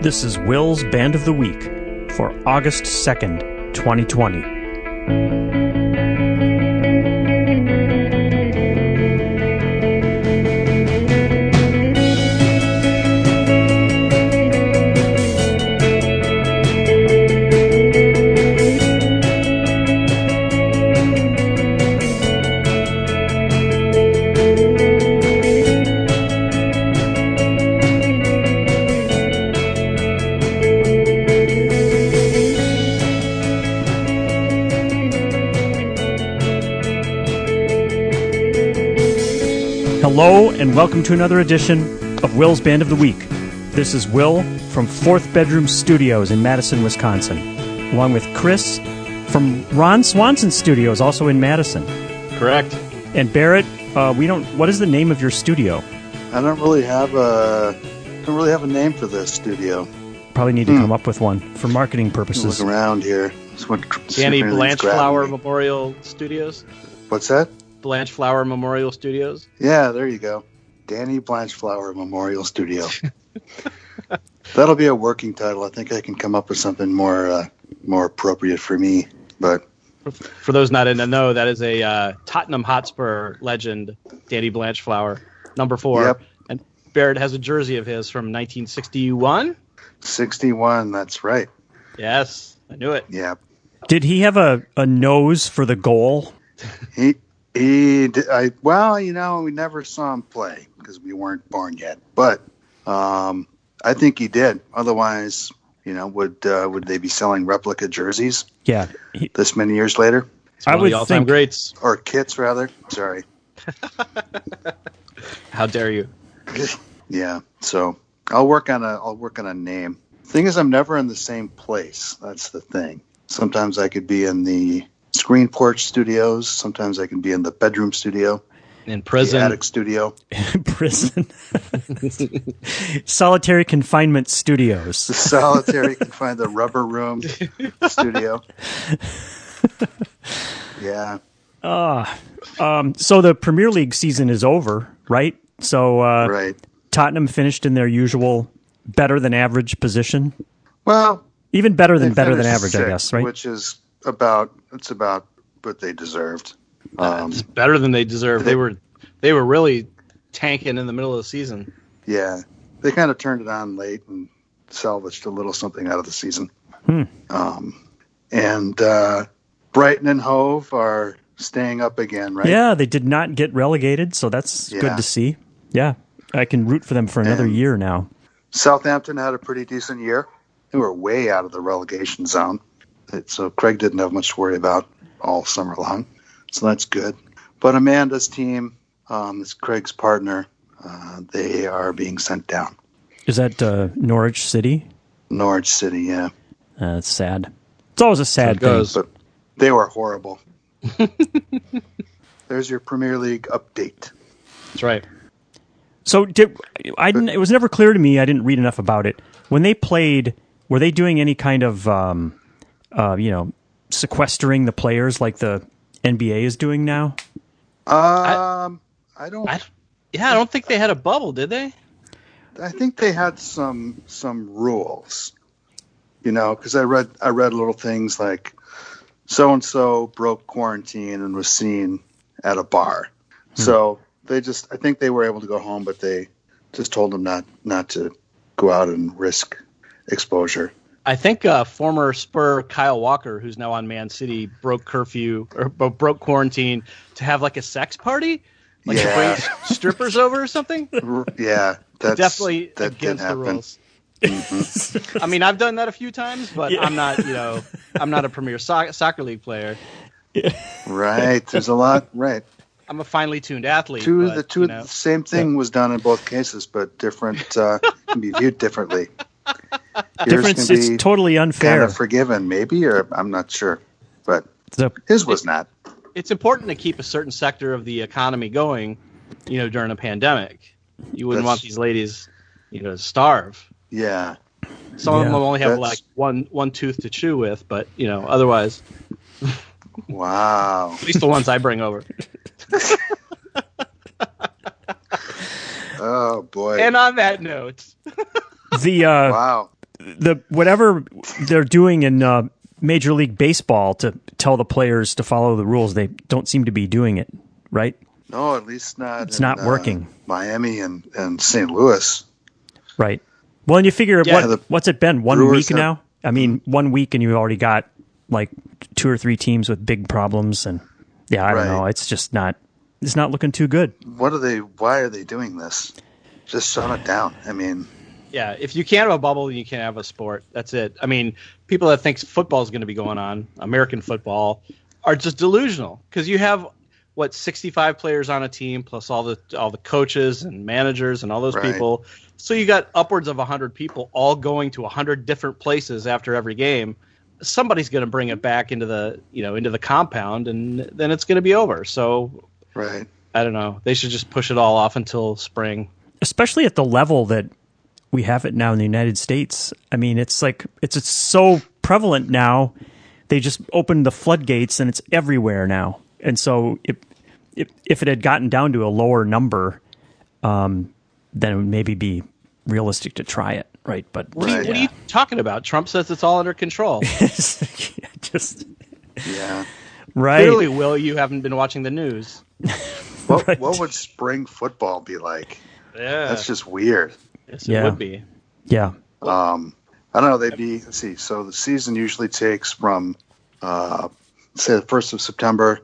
This is Will's Band of the Week for August 2nd, 2020. Hello, and welcome to another edition of Will's Band of the Week. This is Will from Fourth Bedroom Studios in Madison, Wisconsin, along with Chris from Ron Swanson Studios, also in Madison. Correct. And Barrett, what is the name of your studio? I don't really have a name for this studio. Probably need to come up with one for marketing purposes. Look around here. Danny Blanchflower Memorial Studios. What's that? Blanchflower Memorial Studios. Yeah, there you go. Danny Blanchflower Memorial Studio. That'll be a working title. I think I can come up with something more appropriate for me. But for those not in the know, that is a Tottenham Hotspur legend, Danny Blanchflower, number 4. Yep. And Barrett has a jersey of his from 1961. 61, that's right. Yes, I knew it. Yeah. Did he have a nose for the goal? We never saw him play because we weren't born yet. But I think he did. Otherwise, would they be selling replica jerseys? Yeah. This many years later? It's one of the all-time greats. Or kits, rather. Sorry. How dare you? Yeah. So I'll work on a name. Thing is, I'm never in the same place. That's the thing. Sometimes I could be in the Screen Porch Studios. Sometimes I can be in the bedroom studio. In prison. The attic studio. Prison. Solitary Confinement Studios. The Solitary Confinement, the Rubber Room Studio. Yeah. So the Premier League season is over, right? So right. Tottenham finished in their usual better-than-average position. Well, even better than average, 6th, I guess, right? Which is about what they deserved. It's better than they deserved. They were really tanking in the middle of the season. Yeah, they kind of turned it on late and salvaged a little something out of the season. And Brighton and Hove are staying up again, right? Yeah, they did not get relegated, so that's good to see. Yeah, I can root for them for another year now. Southampton had a pretty decent year. They were way out of the relegation zone. So Craig didn't have much to worry about all summer long. So that's good. But Amanda's team, is Craig's partner, they are being sent down. Is that Norwich City? Norwich City, yeah. That's sad. It's always a sad thing. But they were horrible. There's your Premier League update. That's right. So it was never clear to me, I didn't read enough about it. When they played, were they doing any kind of sequestering the players like the NBA is doing now? I don't think they had a bubble, did they? I think they had some rules, because I read little things like so and so broke quarantine and was seen at a bar. So I think they were able to go home, but they just told them not to go out and risk exposure. I think former Spur Kyle Walker, who's now on Man City, broke quarantine to have like a sex party, to bring strippers over or something. Yeah, that's definitely against the rules. Mm-hmm. I mean, I've done that a few times, but I'm not a Premier Soccer League player. Right, there's a lot. Right, I'm a finely tuned athlete. The same thing was done in both cases, but different can be viewed differently. Difference, it's totally unfair. Kind of forgiven, maybe, or I'm not sure, but his was not. It's important to keep a certain sector of the economy going, during a pandemic. You wouldn't want these ladies, to starve. Yeah. Some of them only have like one tooth to chew with, but otherwise. Wow. At least the ones I bring over. Oh boy. And on that note, wow. the whatever they're doing in Major League Baseball to tell the players to follow the rules, they don't seem to be doing it, right? No, at least not. It's not working. Miami and St. Louis. Right. Well, and you figure what's it been? 1 week now? I mean, 1 week and you already got like 2 or 3 teams with big problems, and I don't know. It's just not. It's not looking too good. Why are they doing this? Just shut it down. I mean, yeah. If you can't have a bubble, you can't have a sport. That's it. I mean, people that think football is going to be going on, American football, are just delusional because you have 65 players on a team plus all the coaches and managers and all those people. So you got upwards of 100 people all going to 100 different places after every game. Somebody's going to bring it back into the compound, and then it's going to be over. So, right. I don't know. They should just push it all off until spring. Especially at the level that we have it now in the United States. I mean, it's like it's so prevalent now. They just opened the floodgates, and it's everywhere now. And so, if it had gotten down to a lower number, then it would maybe be realistic to try it, right? But what are you talking about? Trump says it's all under control. Right. Clearly, Will, you haven't been watching the news. What would spring football be like? Yeah, that's just weird. Yes, it would be. Yeah. I don't know. Let's see. So the season usually takes from say the 1st of September.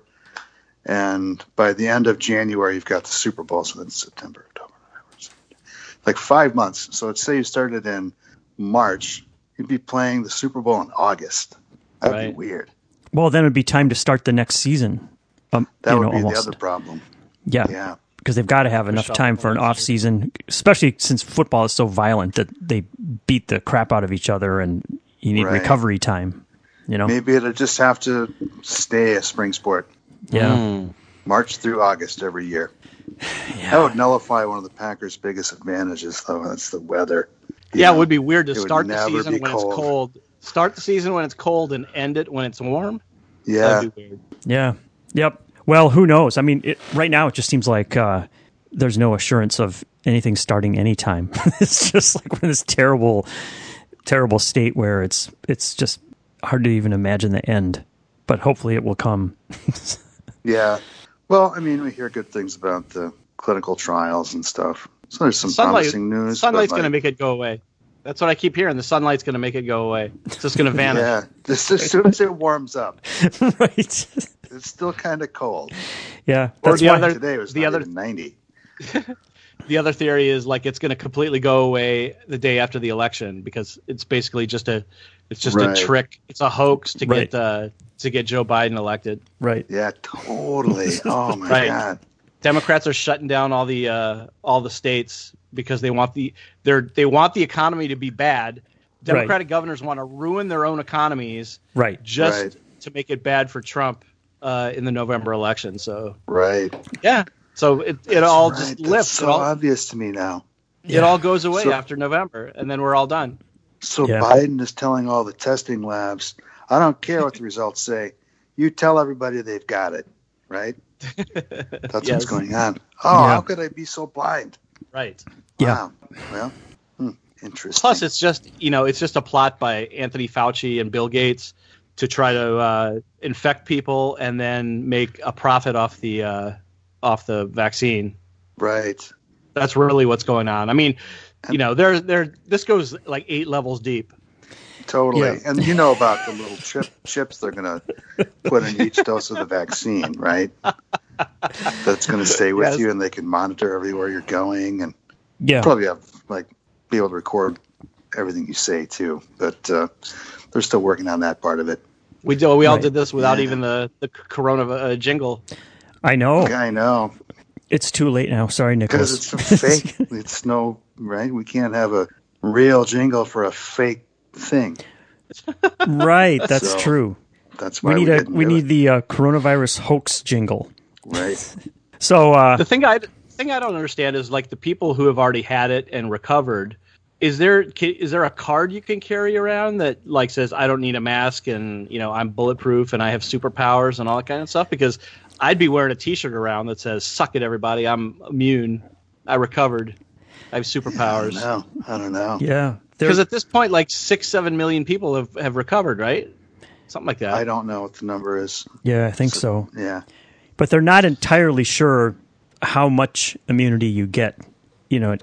And by the end of January, you've got the Super Bowl. So then September, October, November, like 5 months. So let's say you started in March, you'd be playing the Super Bowl in August. That'd be weird. Well, then it'd be time to start the next season. That would be almost the other problem. Yeah. Because they've got to have enough time for an off season, especially since football is so violent that they beat the crap out of each other, and you need recovery time. Maybe it'll just have to stay a spring sport. Yeah. March through August every year. Yeah. That would nullify one of the Packers' biggest advantages, though. That's the weather. It would be weird to start the season when it's cold. Start the season when it's cold and end it when it's warm. Yeah. That'd be weird. Yeah. Yep. Well, who knows? I mean, right now it just seems like there's no assurance of anything starting anytime. It's just like we're in this terrible, terrible state where it's just hard to even imagine the end. But hopefully it will come. Yeah. Well, I mean, we hear good things about the clinical trials and stuff. So there's some promising news. Sunlight's going to make it go away. That's what I keep hearing. The sunlight's going to make it go away. It's just going to vanish. Yeah. Just as soon as it warms up. Right. It's still kind of cold. Yeah. That's why today was even 90. The other theory is like it's going to completely go away the day after the election because it's basically just a trick. It's a hoax to get Joe Biden elected. Right. Yeah, totally. Oh my God. Democrats are shutting down all the states because they want the economy to be bad. Democratic governors want to ruin their own economies, just to make it bad for Trump in the November election. So yeah. So it all just lifts. That's so obvious to me now. It all goes away after November, and then we're all done. So Biden is telling all the testing labs, I don't care what the results say. You tell everybody they've got it, right? That's what's going on. Oh, how could I be so blind? Right. Wow. Well, interesting. Plus, it's just a plot by Anthony Fauci and Bill Gates to try to infect people and then make a profit off the vaccine. Right. That's really what's going on. I mean, this goes like 8 levels deep. Totally. Yeah. And you know about the little chips they're going to put in each dose of the vaccine, right? That's going to stay with you, and they can monitor everywhere you're going, and probably have be able to record everything you say too. But they're still working on that part of it. We all did this without even the Corona jingle. I know. I know. It's too late now. Sorry, Nicholas. Because it's fake. It's right? We can't have a real jingle for a fake thing. Right. That's true. That's why we need the coronavirus hoax jingle. Right. So the thing I don't understand is like the people who have already had it and recovered. Is there a card you can carry around that like says I don't need a mask and I'm bulletproof and I have superpowers and all that kind of stuff? Because I'd be wearing a T-shirt around that says "Suck it, everybody! I'm immune. I recovered." I have superpowers. I don't know. Yeah. Because at this point, like 7 million people have recovered, right? Something like that. I don't know what the number is. Yeah, I think so. Yeah. But they're not entirely sure how much immunity you get. You know, it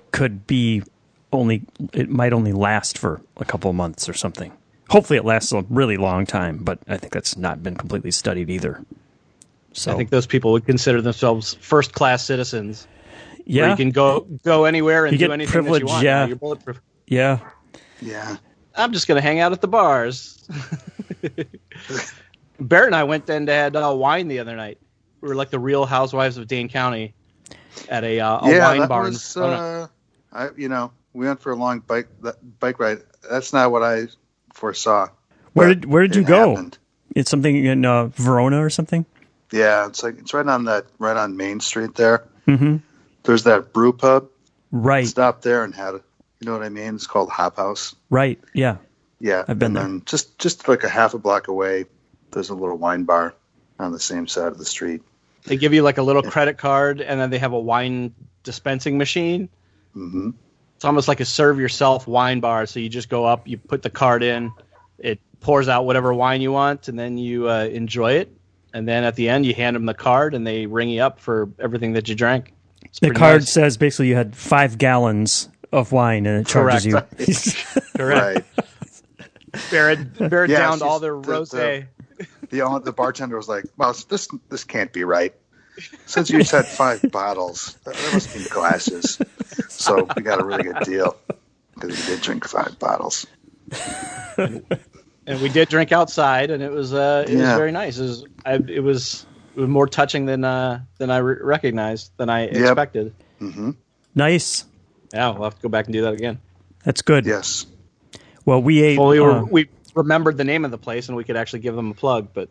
might only last for a couple of months or something. Hopefully it lasts a really long time, but I think that's not been completely studied either. So I think those people would consider themselves first-class citizens. yeah, Where you can go anywhere and You do get anything privilege, that you want. yeah. You're bulletproof. yeah. Yeah. I'm just going to hang out at the bars. Barrett and I went and had wine the other night. We were like the Real Housewives of Dane County at a wine that bar. was, we went for a long bike ride. That's not what I foresaw. Where but did you it go? happened. It's something in Verona or something. Yeah, it's right on Main Street there. Mm-hmm. There's that brew pub. Right, Stopped there and had you know what I mean? It's called Hop House. right. Yeah, Yeah, I've been there. And just like a half a block away, there's a little wine bar on the same side of the street. They give you like a little credit card, and then they have a wine dispensing machine. Mm-hmm. It's almost like a serve yourself wine bar. So you just go up, you put the card in, it pours out whatever wine you want, and then you enjoy it. And then at the end, you hand them the card, and they ring you up for everything that you drank. It's the pretty card nice. says basically you had 5 gallons of wine, and it charges you. Correct. Right. Barrett Yeah, downed she's- all their the- rosé. The bartender was like, "Well, this can't be right. Since you said 5 bottles, there must be glasses. So we got a really good deal because we did drink 5 bottles." And we did drink outside, and it was Yeah. very nice. It was more touching than I recognized, than I expected. Mm-hmm. Nice. Yeah, we'll have to go back and do that again. That's good. Yes. Well, we ate. Well, we remembered the name of the place, and we could actually give them a plug. But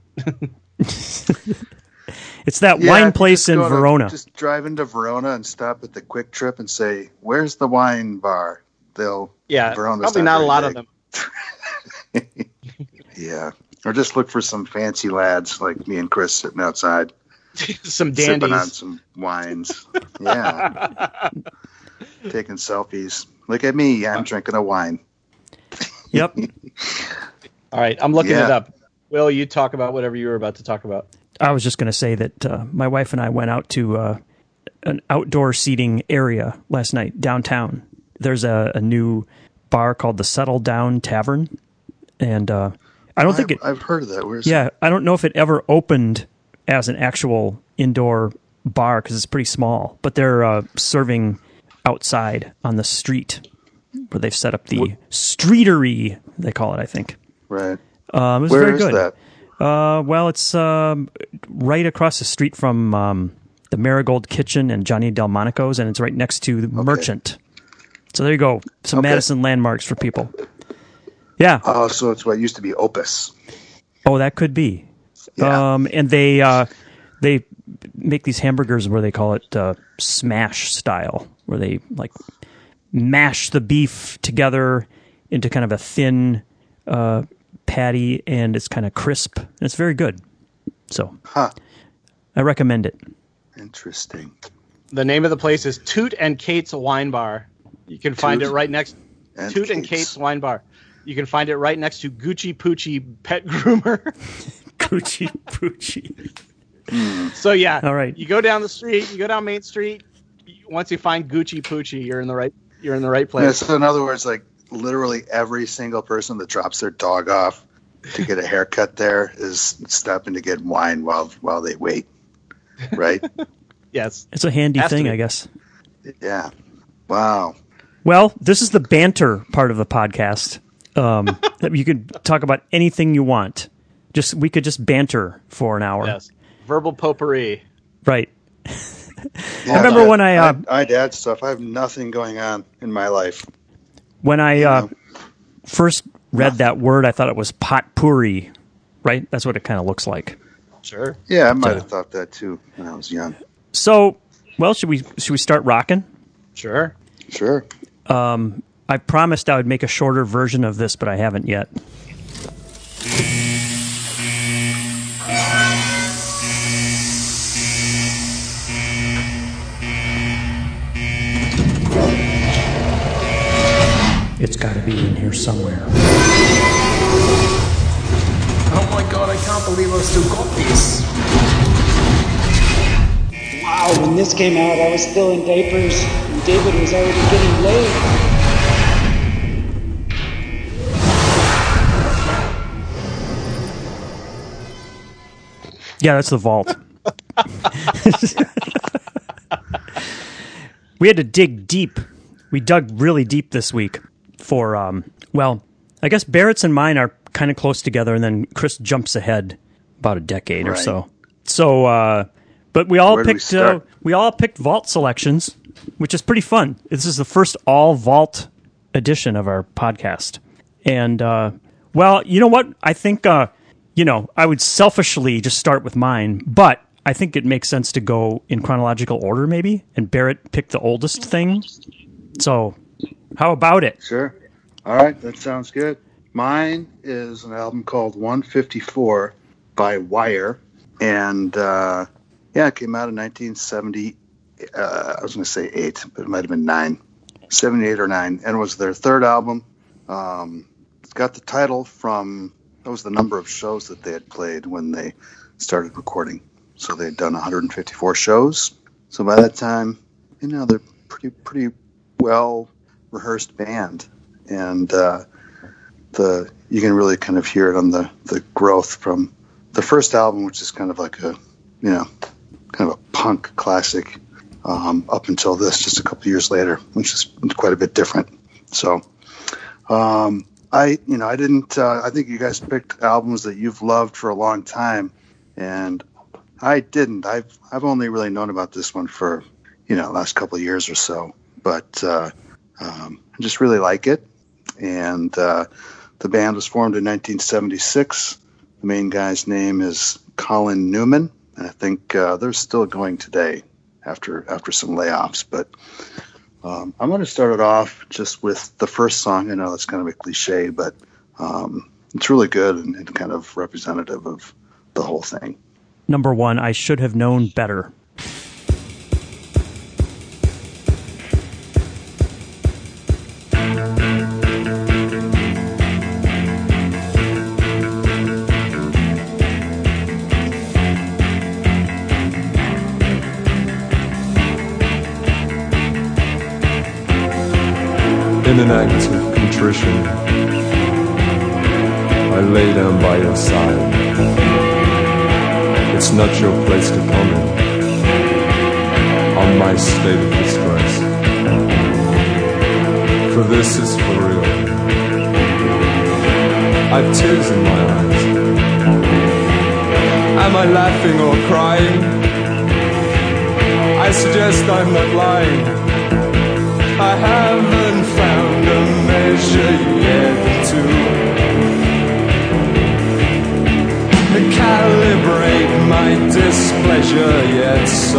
it's that Yeah, wine place just in go to- Verona. Just drive into Verona and stop at the Quick Trip and say, "Where's the wine bar?" Verona's probably not a very lot of big. them. Yeah. Or just look for some fancy lads like me and Chris sitting outside Some sipping on dandies. some wines. Yeah. Taking selfies. Look at me. I'm drinking a wine. Yep. All right, I'm looking Yeah. it up. Will, you talk about whatever you were about to talk about. I was just going to say that my wife and I went out to an outdoor seating area last night downtown. There's a new bar called the Settle Down Tavern, and I don't think it. I've heard of that. Where's Yeah, I don't know if it ever opened as an actual indoor bar because it's pretty small. But they're serving outside on the street where they've set up the streetery. They call it, I think. Right. It was Where very is good. that? Well, it's right across the street from the Marigold Kitchen and Johnny Delmonico's, and it's right next to the Merchant. So there you go. Some Okay. Madison landmarks for people. Yeah. Oh, so it's what used to be Opus. Oh, that could be. Yeah. And they make these hamburgers where they call it smash style, where they like mash the beef together into kind of a thin patty, and it's kind of crisp. And it's very good. So I recommend it. Interesting. The name of the place is Toot and Kate's Wine Bar. You can find Toot it right next. and Toot and Kate's. Kate's Wine Bar. You can find it right next to Gucci Poochie Pet Groomer. Gucci Poochie. So yeah, All right. You go down the street, you go down Main Street. Once you find Gucci Poochie, you're in the right place. Yeah, so in other words, like literally every single person that drops their dog off to get a haircut there is stopping to get wine while they wait. Right? Yes. It's a handy Has to thing, be. I guess. Yeah. Wow. Well, this is the banter part of the podcast. You could talk about anything you want. We could just banter for an hour. Yes. Verbal potpourri. Right. Yeah, remember when I I'd add stuff. I have nothing going on in my life. when I first read that word, I thought it was potpourri. Right? That's what it kind of looks like. Sure. Yeah, I might have thought that too when I was young. So, well, should we start rocking? Sure. Sure. I promised I would make a shorter version of this, but I haven't yet. It's got to be in here somewhere. Oh my god, I can't believe I've still got this. Wow, when this came out, I was still in diapers, and David was already getting laid. Yeah, that's the vault. We had to dig deep. We dug really deep this week for, I guess Barrett's and mine are kind of close together, and then Chris jumps ahead about a decade or so. So, but we all picked vault selections, which is pretty fun. This is the first all vault edition of our podcast. And, you know what? I think, I would selfishly just start with mine, but I think it makes sense to go in chronological order, maybe. And Barrett picked the oldest thing. So, how about it? Sure. All right, that sounds good. Mine is an album called 154 by Wire. And, it came out in 1970. I was going to say 8, but it might have been 9. 78 or 9. And it was their third album. It's got the title from, that was the number of shows that they had played when they started recording. So they'd done 154 shows. So by that time, they're pretty well rehearsed band. And you can really kind of hear it on the growth from the first album, which is kind of like a, kind of a punk classic, up until this, just a couple of years later, which is quite a bit different. So, I think you guys picked albums that you've loved for a long time, and I didn't. I've only really known about this one for, last couple of years or so, but I just really like it. And the band was formed in 1976. The main guy's name is Colin Newman, and I think they're still going today after some layoffs. But I'm going to start it off just with the first song. I know that's kind of a cliche, but it's really good and kind of representative of the whole thing. Number 1, I Should Have Known Better. In an act of contrition, I lay down by your side. It's not your place to comment on my state of disgrace, for this is for real. I've tears in my eyes. Am I laughing or crying? I suggest I'm not lying. I haven't found a measure yet to calibrate my displeasure yet, so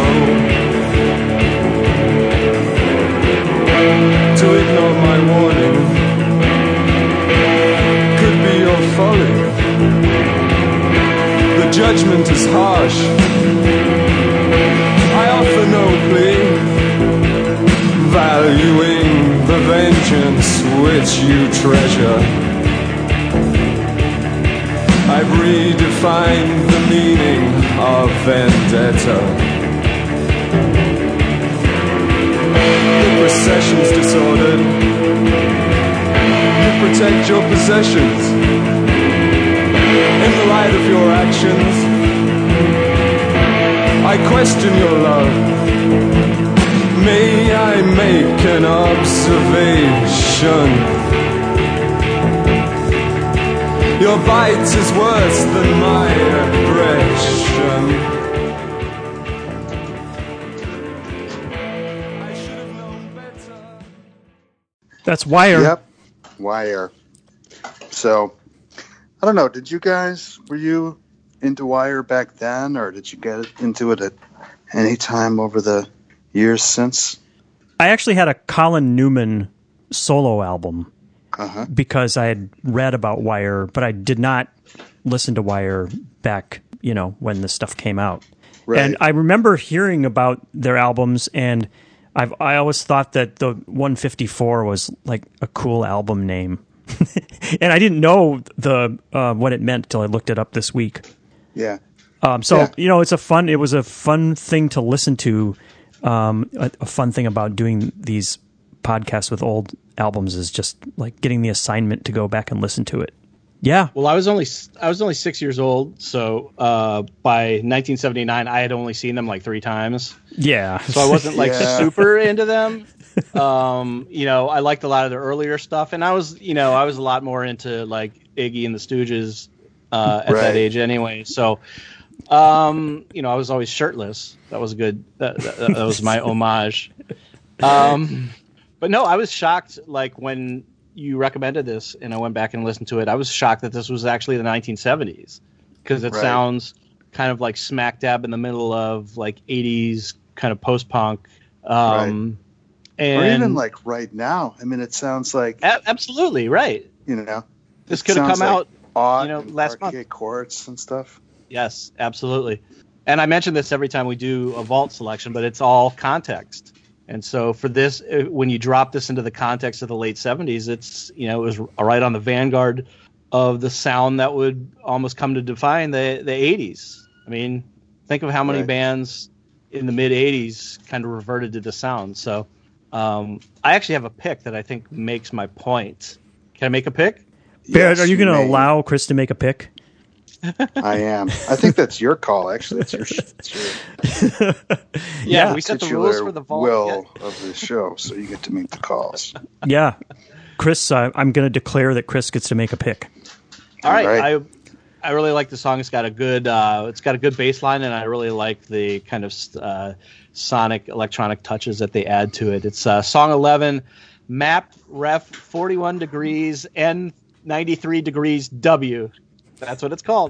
to ignore my warning could be your folly. The judgment is harsh. I offer no plea, valuing the vengeance which you treasure. I've redefined the meaning of vendetta. The procession's disordered. You protect your possessions in the light of your actions. I question your love. May I make an observation? Your bite is worse than my aggression. I should have known better. That's Wire. Yep, Wire. So, I don't know, were you into Wire back then, or did you get into it at any time over the years since? I actually had a Colin Newman solo album because I had read about Wire, but I did not listen to Wire back, when this stuff came out. Right. And I remember hearing about their albums, and I always thought that the 154 was like a cool album name, and I didn't know the what it meant until I looked it up this week. Yeah. You know, it was a fun thing to listen to. A fun thing about doing these podcasts with old albums is just like getting the assignment to go back and listen to it. Yeah. Well, I was only 6 years old, so by 1979, I had only seen them like 3 times. Yeah. So I wasn't like super into them. You know, I liked a lot of their earlier stuff, and I was a lot more into like Iggy and the Stooges at that age anyway. So, you know, I was always shirtless. That was good. That was my homage. But no, I was shocked. Like when you recommended this, and I went back and listened to it, I was shocked that this was actually the 1970s because it sounds kind of like smack dab in the middle of like 80s kind of post punk. And or even like right now. I mean, it sounds like absolutely right. You know, this could have come out, you know, last month. Chords and stuff. Yes, absolutely. And I mention this every time we do a vault selection, but it's all context. And so for this, when you drop this into the context of the late 70s, it's, you know, it was right on the vanguard of the sound that would almost come to define the 80s. I mean, think of how many bands in the mid 80s kind of reverted to the sound. So I actually have a pick that I think makes my point. Can I make a pick? Barrett, are you going to allow Chris to make a pick? I am. I think that's your call, actually. It's your yeah, we set the rules for the vault. Will of the show, so you get to make the calls. Yeah. Chris, I'm going to declare that Chris gets to make a pick. All right. I really like the song. It's got a good bass line, and I really like the kind of sonic electronic touches that they add to it. It's song 11, Map Ref 41 degrees N 93 degrees W. That's what it's called.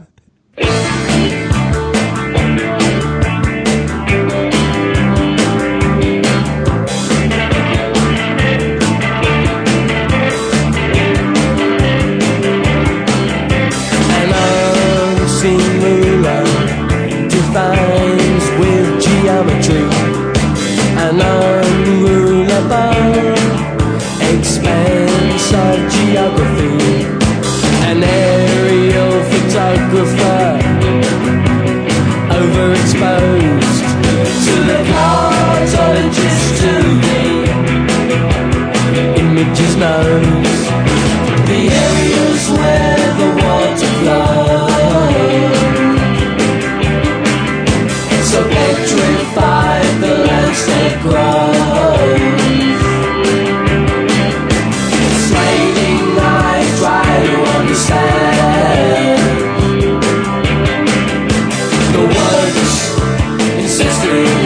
Defines with geometry, an unrulable expanse of geography, an aerial photographer overexposed to the cartologist, to the image's nose, the areas where the water flows. So petrified the landscape grows. Sliding I try to understand the words insisting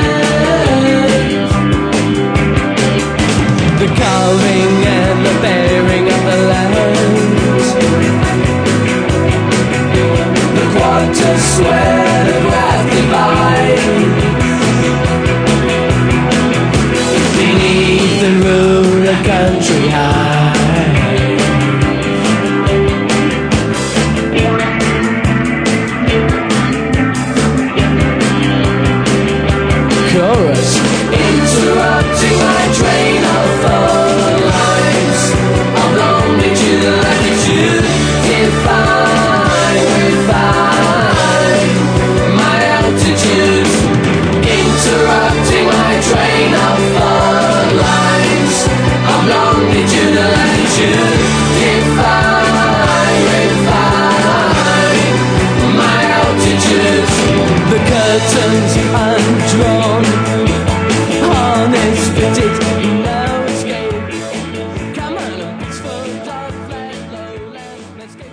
the carving and the bearing of the lands, the quarters where the graph divides. Beneath the ruler country high, chorus interrupting my train of phone lines of longitude and latitude, define, refine my altitude, interrupting my train of phone lines of longitude and latitude, define, refine my altitude. The curtains undrawn, harness fitted, no escape. Come on, it's full of flat lowlands. Let's get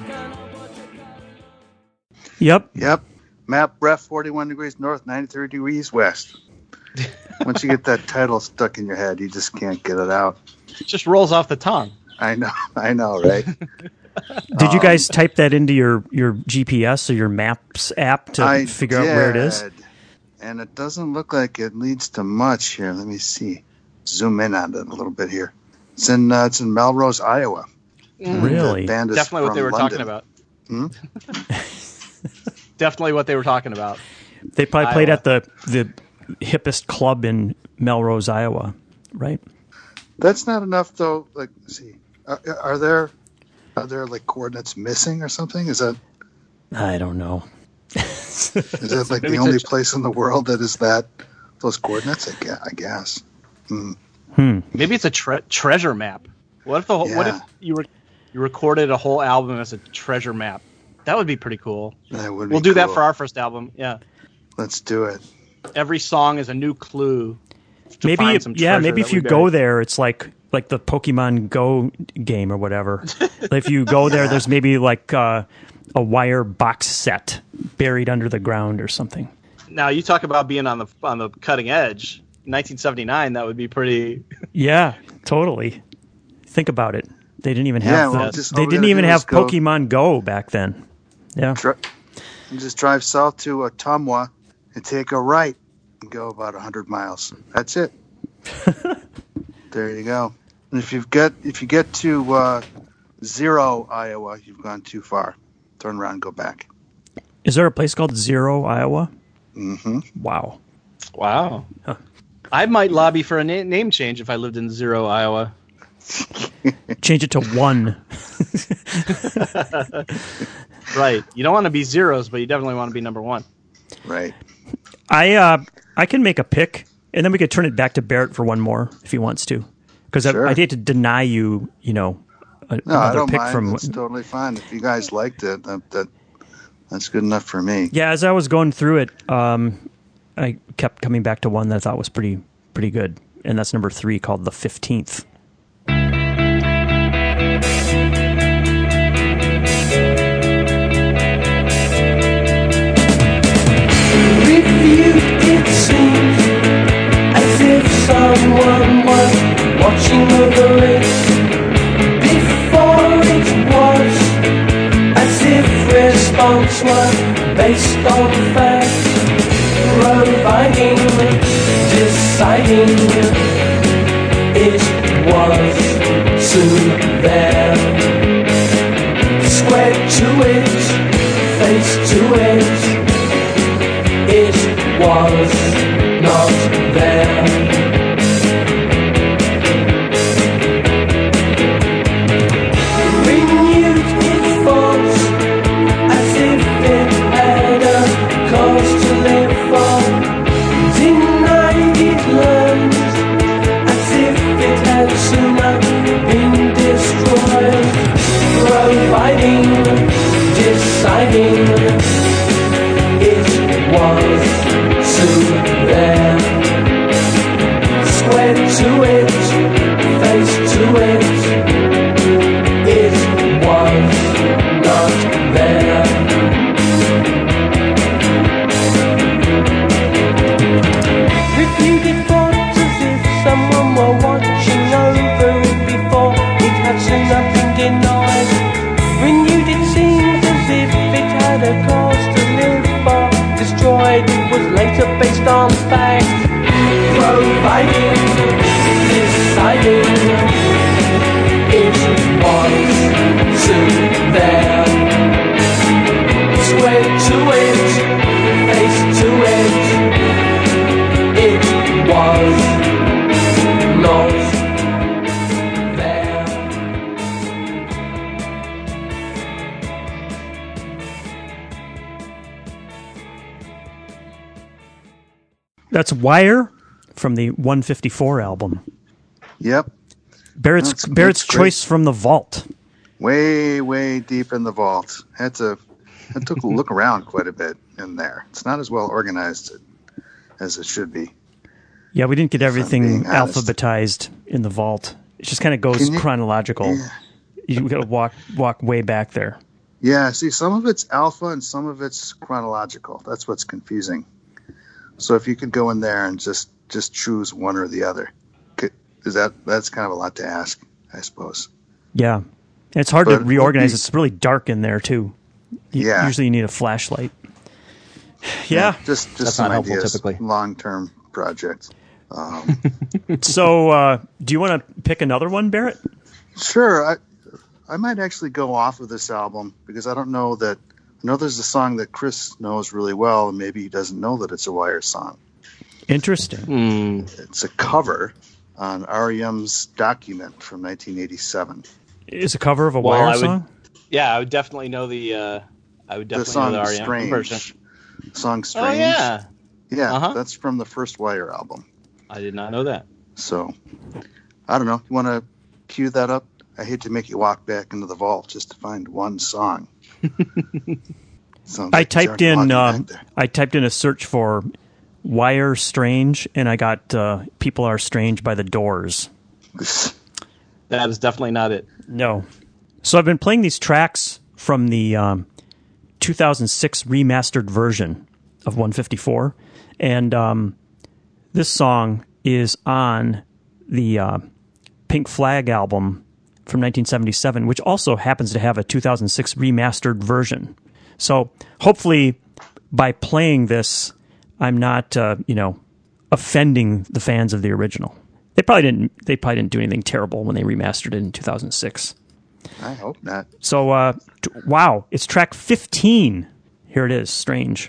Yep. Map Ref 41 degrees north, 93 degrees west. Once you get that title stuck in your head, you just can't get it out. It just rolls off the tongue. I know, right? Did you guys type that into your GPS or your Maps app to figure out where it is? And it doesn't look like it leads to much here. Let me see. Zoom in on it a little bit here. It's in Melrose, Iowa. Really? The band is Definitely what they were London. talking about. Definitely what they were talking about. They probably played at the hippest club in Melrose, Iowa, right? That's not enough, though. Like, let's see, are there like coordinates missing or something? Is that? I don't know. Is that like the only place in the world that is those coordinates? I guess. Maybe it's a treasure map. What if what if you recorded a whole album as a treasure map? That would be pretty cool. That would be We'll do that cool. for our first album. Yeah. Let's do it. Every song is a new clue. Maybe maybe if you go go there, it's like the Pokemon Go game or whatever. If you go there, there's maybe like a wire box set buried under the ground or something. Now you talk about being on the cutting edge. 1979, that would be pretty. Yeah, totally. Think about it. They didn't even have they didn't even have Pokemon Go back then. Yeah. Just drive south to Ottumwa and take a right and go about 100 miles. That's it. There you go. And if you get to Zero, Iowa, you've gone too far. Turn around and go back. Is there a place called Zero, Iowa? Mm-hmm. Wow. Huh. I might lobby for a name change if I lived in Zero, Iowa. Change it to 1. Right. You don't want to be zeros, but you definitely want to be number 1. Right. I can make a pick, and then we could turn it back to Barrett for one more if he wants to. Because sure. I'd hate to deny you, No, I another don't pick mind. from. It's totally fine. If you guys liked it, that's good enough for me. Yeah, as I was going through it, I kept coming back to one that I thought was pretty good, and that's number 3, called The 15th. It seems as if someone was watching over it before it was, as if response was based on facts, providing, deciding it was soon there, square to it, face to it. It was not there. Renewed its force as if it had a cause to live for. Denied it learned as if it had sooner been destroyed. Providing, deciding. Was soon there, square to it, face to it. It was not there. Repeated thoughts as if someone were watching over it before it had sooner been denied. Renewed it seems as if it had a cause to live for. Destroyed was later based on fact, providing, deciding it was soon there, square to it, face to it was not there. That's Wire from the 154 album. Yep. Barrett's choice from the vault. Way, way deep in the vault. I took a look around quite a bit in there. It's not as well organized as it should be. Yeah, we didn't get everything alphabetized in the vault. It just kind of goes chronological. Yeah. You got to walk way back there. Yeah, see, some of it's alpha and some of it's chronological. That's what's confusing. So if you could go in there and just choose one or the other, that's kind of a lot to ask, I suppose. Yeah, it's hard to reorganize. It's really dark in there too. Usually you need a flashlight. Yeah, just that's some not helpful, ideas. Typically, long-term projects. So, do you want to pick another one, Barrett? Sure. I might actually go off of this album because I don't know that. I know there's a song that Chris knows really well, and maybe he doesn't know that it's a Wire song. Interesting. It's a cover on REM's Document from 1987. It's a cover of a Wire song? Yeah, I would definitely know the song know the REM Strange. version. The song Strange. Oh, yeah. Yeah, that's from the first Wire album. I did not know that. So, I don't know. You want to cue that up? I hate to make you walk back into the vault just to find one song. I typed in a search for Wire Strange, and I got People Are Strange by the Doors. That is definitely not it. No. So I've been playing these tracks from the 2006 remastered version of 154, and this song is on the Pink Flag album from 1977, which also happens to have a 2006 remastered version. So hopefully by playing this, I'm not, offending the fans of the original. They probably didn't do anything terrible when they remastered it in 2006. I hope not. So, wow, it's track 15. Here it is, Strange.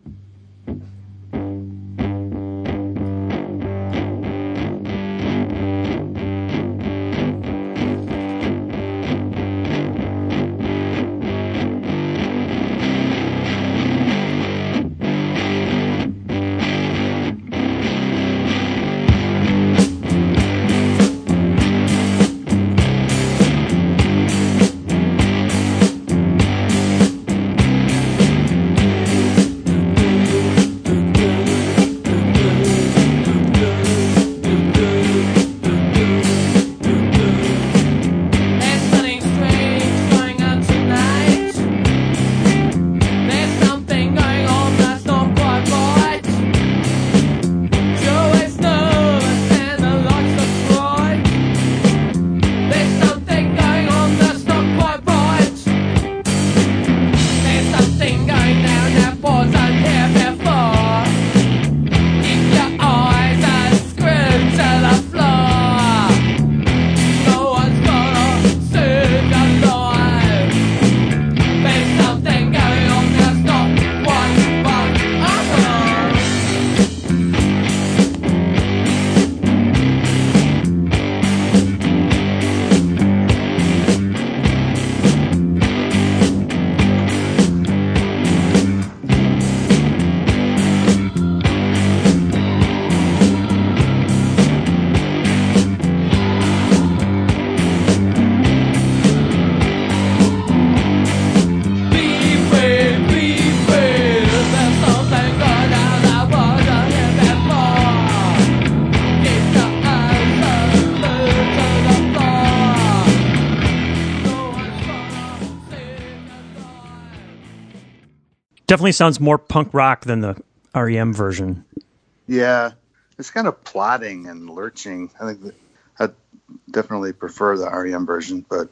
Definitely sounds more punk rock than the REM version. Yeah, it's kind of plodding and lurching. I think I definitely prefer the REM version, but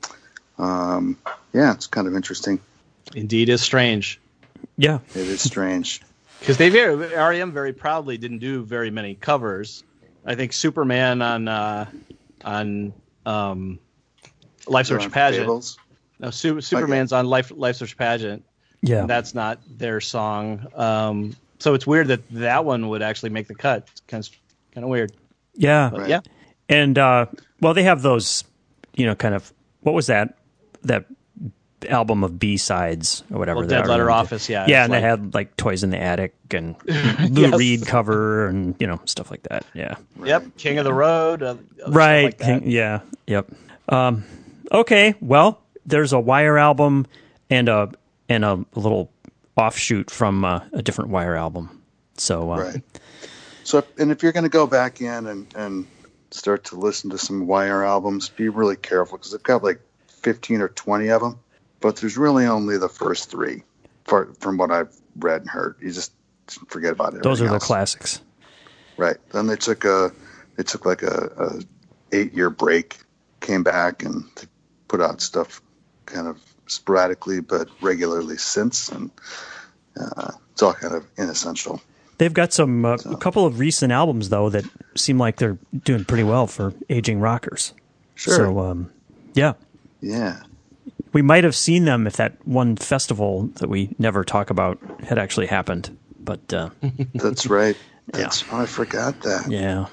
yeah, it's kind of interesting. Indeed, is strange. Yeah, it is strange because REM very proudly didn't do very many covers. I think Superman on Life Search Pageant. Fables? No, Superman's on Life Search Pageant. Yeah, and that's not their song. So it's weird that one would actually make the cut. It's kind of weird. Yeah, but, yeah. And well, they have those, kind of. What was that album of B-sides or whatever? Well, Dead Letter Office, yeah. Yeah, and they had like Toys in the Attic and Lou yes. Reed cover and stuff like that. Yeah. Right. Yep. King of the Road. Right. Like yeah. Yep. Okay. Well, there's a Wire album and a little offshoot from a different Wire album. So right. So, and if you're going to go back in and start to listen to some Wire albums, be really careful because they've got like 15 or 20 of them, but there's really only the first three from what I've read and heard. You just forget about it. Those are the classics. Right. Then they took like a 8-year break, came back and put out stuff kind of sporadically but regularly since, and it's all kind of inessential. They've got a couple of recent albums though that seem like they're doing pretty well for aging rockers. Sure. So yeah. We might have seen them if that one festival that we never talk about had actually happened. But that's right. I forgot that. Yeah.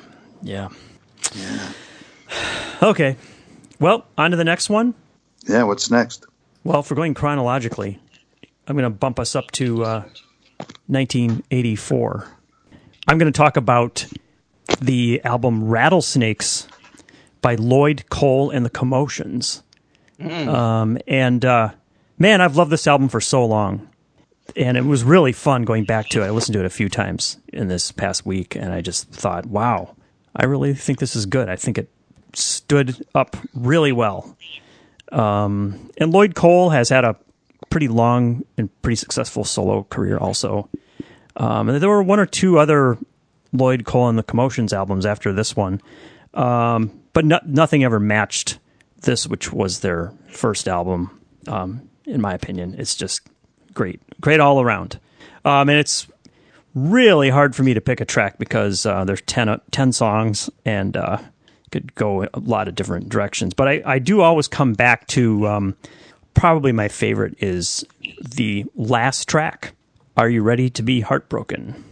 Okay. Well, on to the next one. Yeah, what's next? Well, if we're going chronologically, I'm going to bump us up to 1984. I'm going to talk about the album Rattlesnakes by Lloyd Cole and the Commotions. Man, I've loved this album for so long. And it was really fun going back to it. I listened to it a few times in this past week, and I just thought, wow, I really think this is good. I think it stood up really well. And Lloyd Cole has had a pretty long and pretty successful solo career also. And there were one or two other Lloyd Cole and the Commotions albums after this one. But nothing ever matched this, which was their first album, in my opinion. It's just great all around. And it's really hard for me to pick a track because there's 10 songs and could go a lot of different directions. But I do always come back to probably my favorite is the last track, Are You Ready to Be Heartbroken?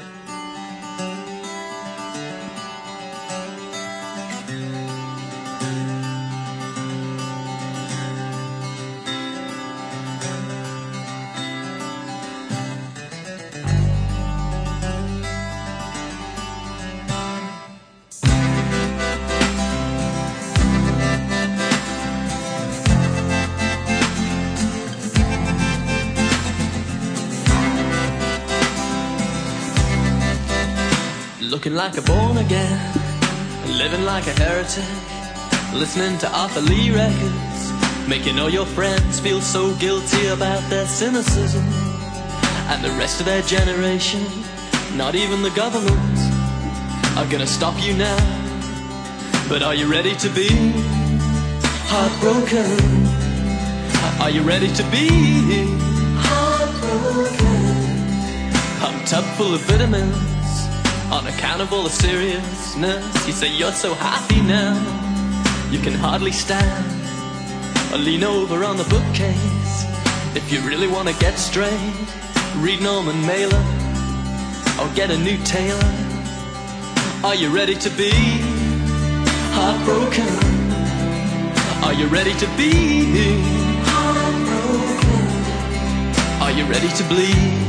Looking like a born again, living like a heretic, listening to Arthur Lee records, making all your friends feel so guilty about their cynicism, and the rest of their generation, not even the government, are gonna stop you now. But are you ready to be heartbroken? Are you ready to be heartbroken? I'm tub full of vitamins, unaccountable of seriousness. You say you're so happy now, you can hardly stand or lean over on the bookcase. If you really want to get straight, read Norman Mailer or get a new tailor. Are you ready to be heartbroken? Are you ready to be heartbroken? Are you ready to bleed?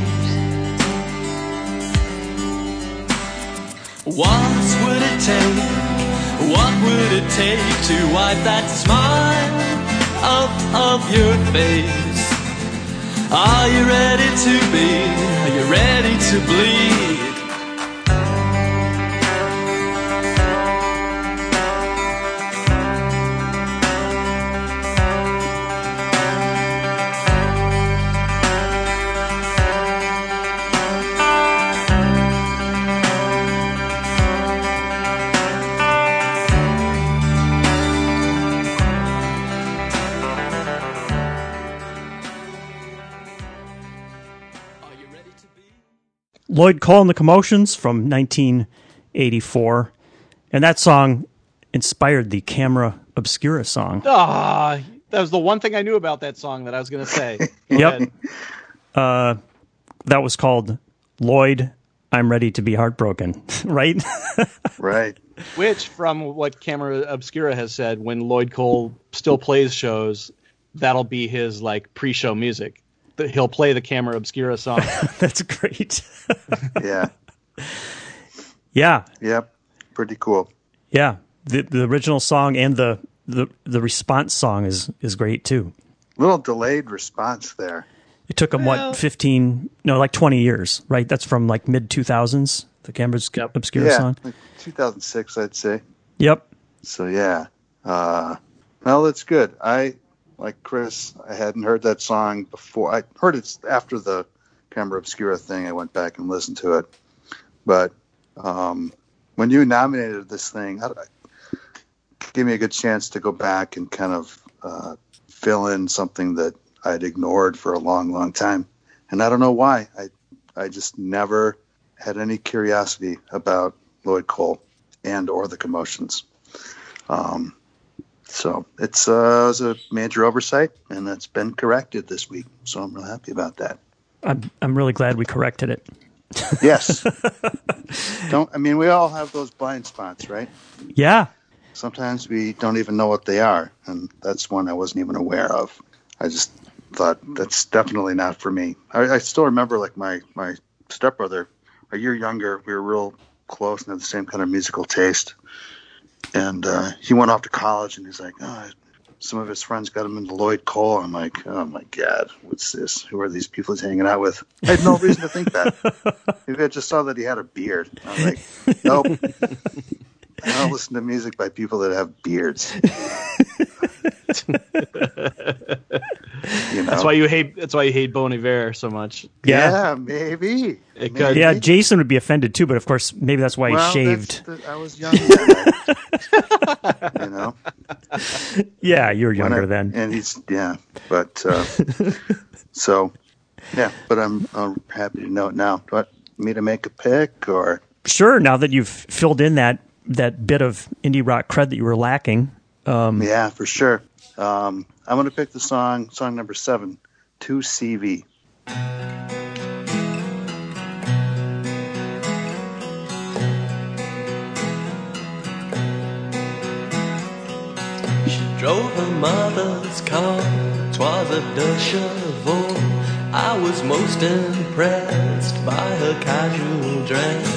What would it take? What would it take to wipe that smile off of your face? Are you ready to be? Are you ready to bleed? Lloyd Cole and the Commotions from 1984. And that song inspired the Camera Obscura song. Ah, that was the one thing I knew about that song that I was going to say. Yep. That was called Lloyd, I'm Ready to Be Heartbroken, right? Right. Which, from what Camera Obscura has said, when Lloyd Cole still plays shows, that'll be his like pre-show music. He'll play the Camera Obscura song. That's great. Yeah. Yeah. Yep. Pretty cool. Yeah. The original song and the response song is great too. Little delayed response there. It took him, 20 years, right? That's from like mid-2000s, the Camera Obscura song. Like 2006, I'd say. Yep. So, yeah. Well, it's good. Like Chris, I hadn't heard that song before. I heard it after the Camera Obscura thing. I went back and listened to it. But when you nominated this thing, it gave me a good chance to go back and kind of fill in something that I'd ignored for a long, long time. And I don't know why. I just never had any curiosity about Lloyd Cole and or the Commotions. So it was a major oversight, and that's been corrected this week. So I'm real happy about that. I'm really glad we corrected it. Yes. We all have those blind spots, right? Yeah. Sometimes we don't even know what they are, and that's one I wasn't even aware of. I just thought that's definitely not for me. I still remember, like, my stepbrother, a year younger, we were real close and had the same kind of musical taste. And he went off to college, and he's like, some of his friends got him into Lloyd Cole. I'm like, oh my God, what's this? Who are these people he's hanging out with? I had no reason to think that. Maybe I just saw that he had a beard. I'm like, nope. I don't listen to music by people that have beards. That's why you hate Bon Iver so much. Yeah, maybe. Yeah, Jason would be offended too, but of course, maybe that's why he shaved. I was young then. Yeah, you were younger then. And but but I'm happy to know it now. Do you want me to make a pick, or? Sure, now that you've filled in that bit of indie rock cred that you were lacking. Yeah, for sure. I'm going to pick the song number 7, 2CV. She drove her mother's car, 'twas a De Chevaux. I was most impressed by her casual dress.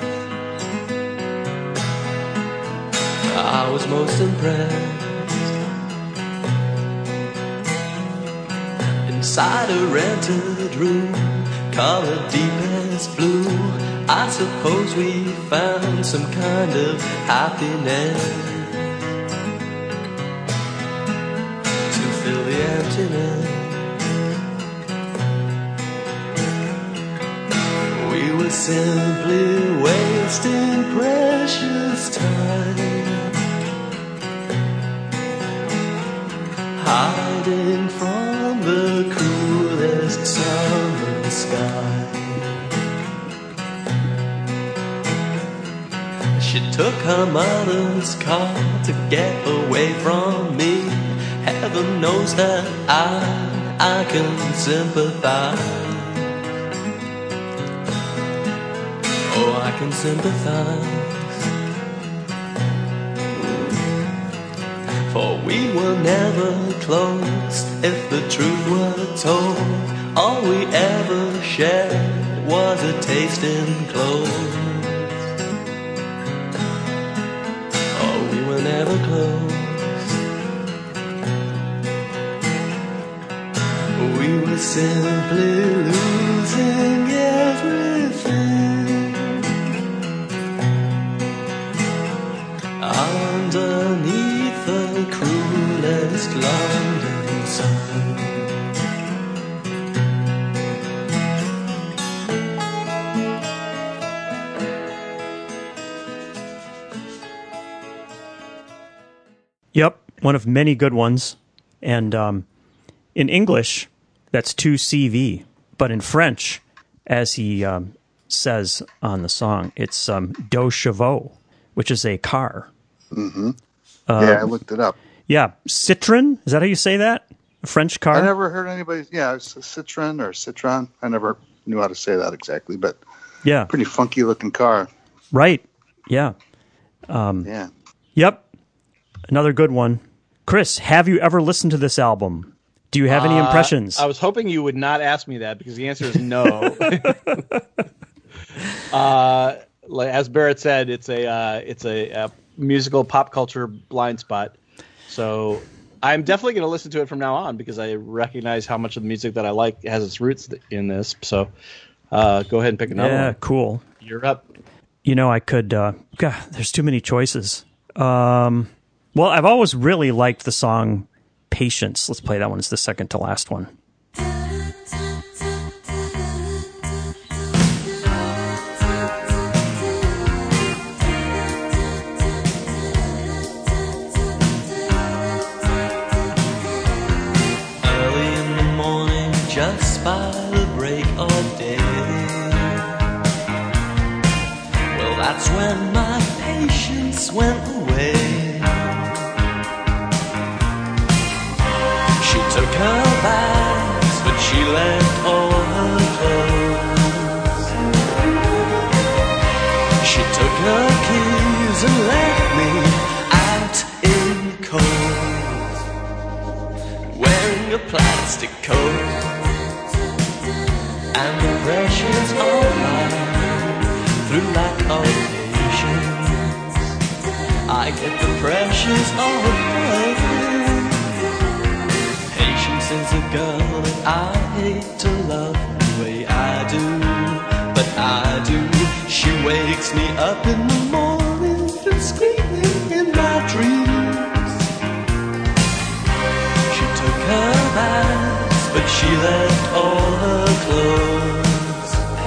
I was most impressed. Inside a rented room, colored deepest blue, I suppose we found some kind of happiness to fill the emptiness. We were simply wasting precious time, hiding from the cruelest summer sky. She took her mother's car to get away from me. Heaven knows that I can sympathize. Oh, I can sympathize. For we were never close, if the truth were told. All we ever shared was a taste in clothes. Oh, we were never close. We were simply losing everything underneath the cruelest London sun. Yep, one of many good ones. And in English, that's 2CV. But in French, as he says on the song, it's deux chevaux, which is a car. Mm-hmm. I looked it up. Yeah, Citroen, is that how you say that? A French car? I never heard anybody, it's a Citroen or Citron. I never knew how to say that exactly, but yeah, pretty funky looking car. Right, yeah. Yeah. Yep, another good one. Chris, have you ever listened to this album? Do you have any impressions? I was hoping you would not ask me that because the answer is no. As Barrett said, it's a musical pop culture blind spot. So I'm definitely going to listen to it from now on because I recognize how much of the music that I like has its roots in this. So go ahead and pick another one. Yeah, cool. You're up. I could. God, there's too many choices. Well, I've always really liked the song Patience. Let's play that one. It's the second to last one. Early in the morning, just by the break of day, well, that's when my patience went away. She took her bags, but she left all her clothes. She took her keys and left me out in the cold, wearing a plastic coat and the pressures of life through lack of patience. I get the pressures of life. Patience is a girl that I hate to love the way I do, but I do. She wakes me up in the morning and screaming in my dreams. She took her bags, but she left all her clothes.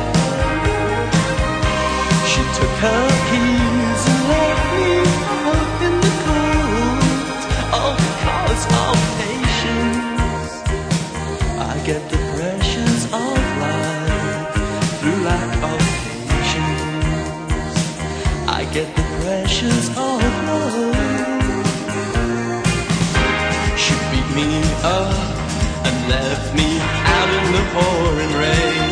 She took her keys and left me out in the cold. All because of patience. I get the pressures of life through lack of patience. I get the pressures of love. She beat me up and left me out in the pouring rain,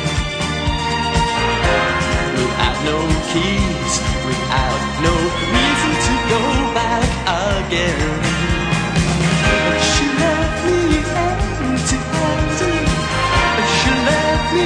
without no keys, without no reason to go back again. She left me empty-handed. She left me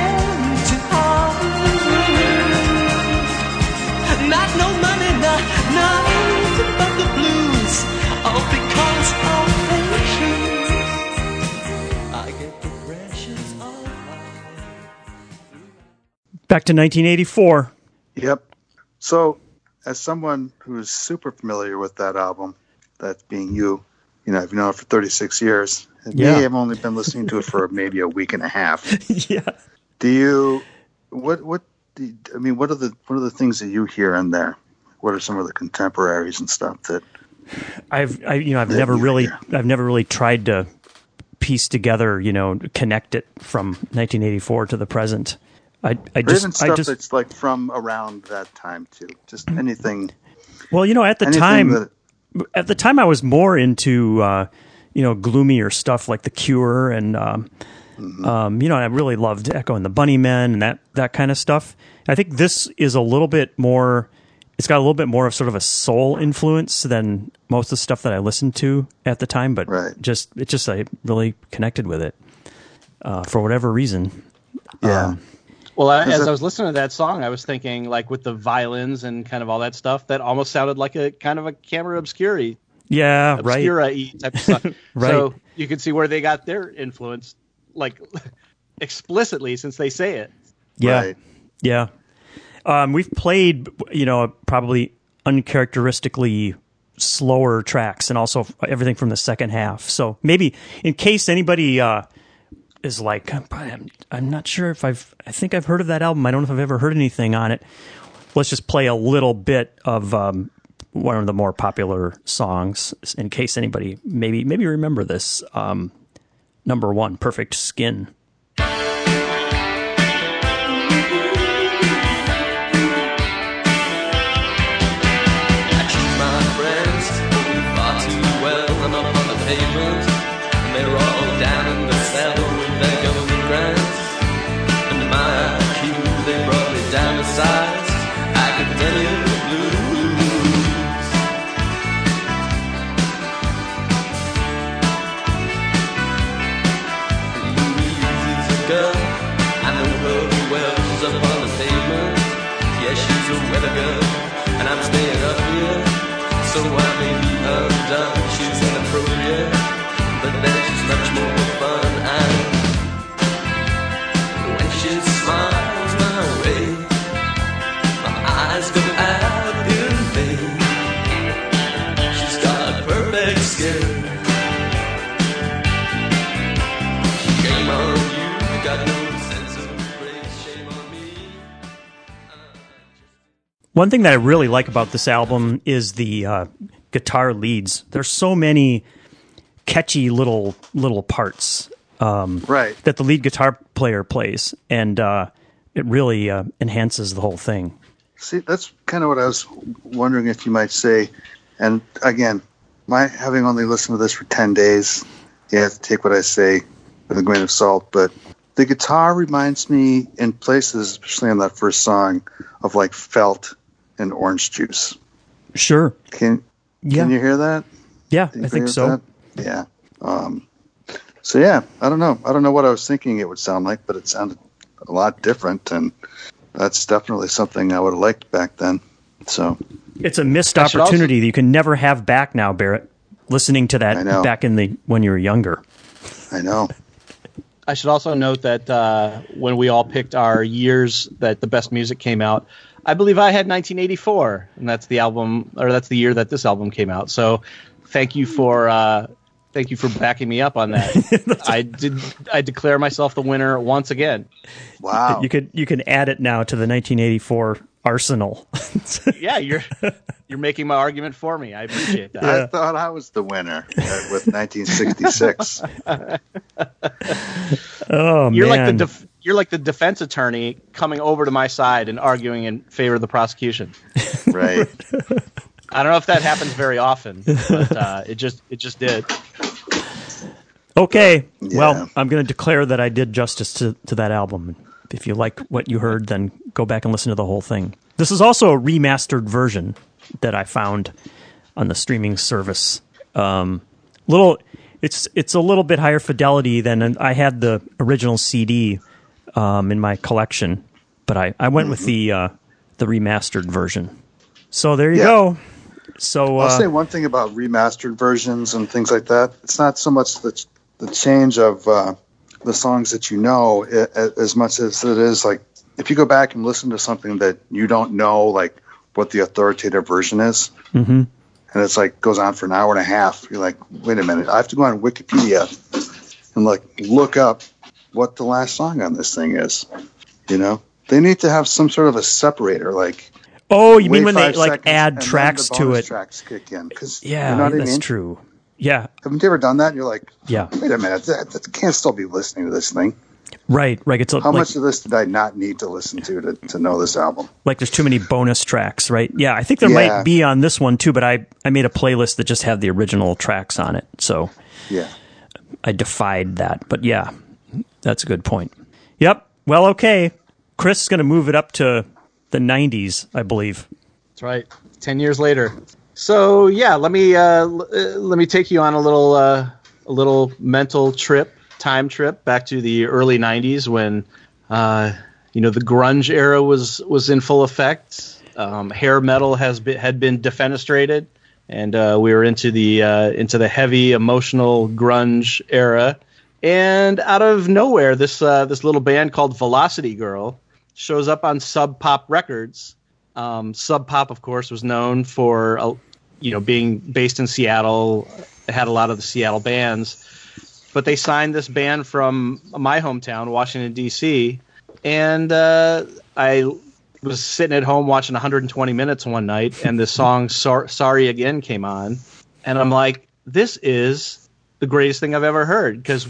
empty-hearted. Not no money, nothing but the blues, all because of patience. I get the pressures of life. Back to 1984. Yep. So, as someone who's super familiar with that album, that being you, I've known it for 36 years. And Yeah. me, I've only been listening to it for maybe a week and a half. Yeah. Do you? What are the things that you hear in there? What are some of the contemporaries and stuff that? I've never really tried to piece together, connect it from 1984 to the present. Or even stuff that's like from around that time too. Just anything. Well, at the time I was more into gloomier stuff like The Cure and I really loved Echo and the Bunnymen and that kind of stuff. I think this is a little bit more. It's got a little bit more of sort of a soul influence than most of the stuff that I listened to at the time, but I really connected with it for whatever reason. Yeah. Well, as I was listening to that song, I was thinking, like, with the violins and kind of all that stuff, that almost sounded like a kind of a Camera Obscura. Yeah, right. Obscura-y type of stuff. Right. So you can see where they got their influence, like, explicitly, since they say it. Yeah. Right. Yeah. We've played, probably uncharacteristically slower tracks and also everything from the second half. So maybe in case anybody is like, I'm not sure if I think I've heard of that album. I don't know if I've ever heard anything on it. Let's just play a little bit of one of the more popular songs in case anybody maybe remember this. Number 1, Perfect Skin. One thing that I really like about this album is the guitar leads. There's so many catchy little parts that the lead guitar player plays, and it really enhances the whole thing. See, that's kind of what I was wondering if you might say. And again, having only listened to this for 10 days, you have to take what I say with a grain of salt. But the guitar reminds me in places, especially on that first song, of like Felt and Orange Juice. Sure. Can you hear that? Yeah, I think so. That? Yeah. So yeah, I don't know. I don't know what I was thinking it would sound like, but it sounded a lot different, and that's definitely something I would have liked back then. So it's a missed opportunity that you can never have back now, Barrett. Listening to that back when you were younger. I know. I should also note that when we all picked our years that the best music came out, I believe I had 1984, and that's the album, or that's the year that this album came out. So thank you for backing me up on that. I declare myself the winner once again. Wow. You can add it now to the 1984 arsenal. Yeah, you're making my argument for me. I appreciate that. I thought I was the winner with 1966. Oh, you're man. You're like the defense attorney coming over to my side and arguing in favor of the prosecution. Right. I don't know if that happens very often, but it just did. Okay. Yeah. Well, I'm going to declare that I did justice to that album. If you like what you heard, then go back and listen to the whole thing. This is also a remastered version that I found on the streaming service. It's a little bit higher fidelity than I had the original CD in my collection, but I went with the remastered version. So there you go. So I'll say one thing about remastered versions and things like that. It's not so much the change of the songs that you know as much as it is like if you go back and listen to something that you don't know like what the authoritative version is, and it's like goes on for an hour and a half. You're like, wait a minute, I have to go on Wikipedia and like look up what the last song on this thing is. You know, they need to have some sort of a separator, like. Oh, you mean when they like add tracks to it? Tracks kick in, because yeah, you know what I that's mean? true. Yeah, haven't you ever done that? And you're like, yeah. Wait a minute, that can't still be listening to this thing. Right. It's how much of this did I not need to listen to know this album? Like there's too many bonus tracks, right? Yeah, I think there might be on this one too, but I made a playlist that just had the original tracks on it, so yeah, I defied that. But yeah, that's a good point. Yep. Well, okay. Chris is going to move it up to the 90s, I believe. That's right. 10 years later. So yeah, let me take you on a little mental time trip back to the early 90s when the grunge era was in full effect. Hair metal had been defenestrated, and we were into the heavy emotional grunge era. And out of nowhere, this little band called Velocity Girl shows up on Sub Pop Records. Sub Pop, of course, was known for being based in Seattle. It had a lot of the Seattle bands, but they signed this band from my hometown, Washington D.C. And I was sitting at home watching 120 Minutes one night, and the song "Sorry Again" came on, and I'm like, "This is the greatest thing I've ever heard," because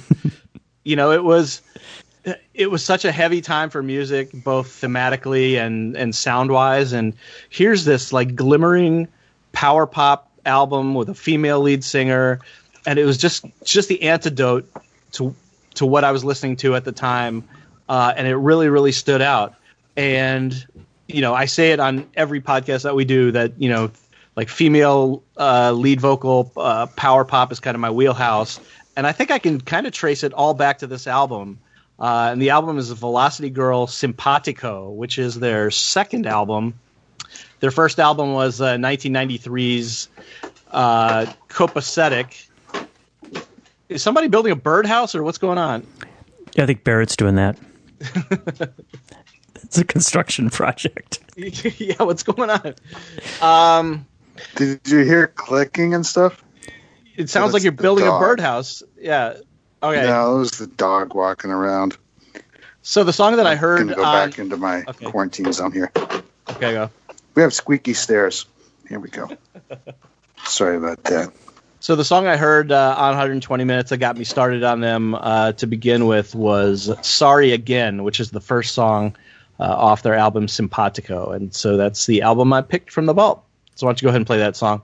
it was such a heavy time for music, both thematically and sound wise. And here's this like glimmering power pop album with a female lead singer. And it was just the antidote to what I was listening to at the time. And it really, really stood out. And, I say it on every podcast that we do that, like female lead vocal power pop is kind of my wheelhouse. And I think I can kind of trace it all back to this album. And the album is Velocity Girl Simpatico, which is their second album. Their first album was 1993's Copacetic. Is somebody building a birdhouse, or what's going on? Yeah, I think Barrett's doing that. It's a construction project. Yeah, what's going on? Did you hear clicking and stuff? It sounds like you're building a birdhouse. Yeah. Okay. No, it was the dog walking around. So the song that I heard... I'm going to go back into my quarantine zone here. Okay, go. We have squeaky stairs. Here we go. Sorry about that. So the song I heard on 120 Minutes that got me started on them to begin with was Sorry Again, which is the first song off their album Simpatico. And so that's the album I picked from the vault. So why don't you go ahead and play that song?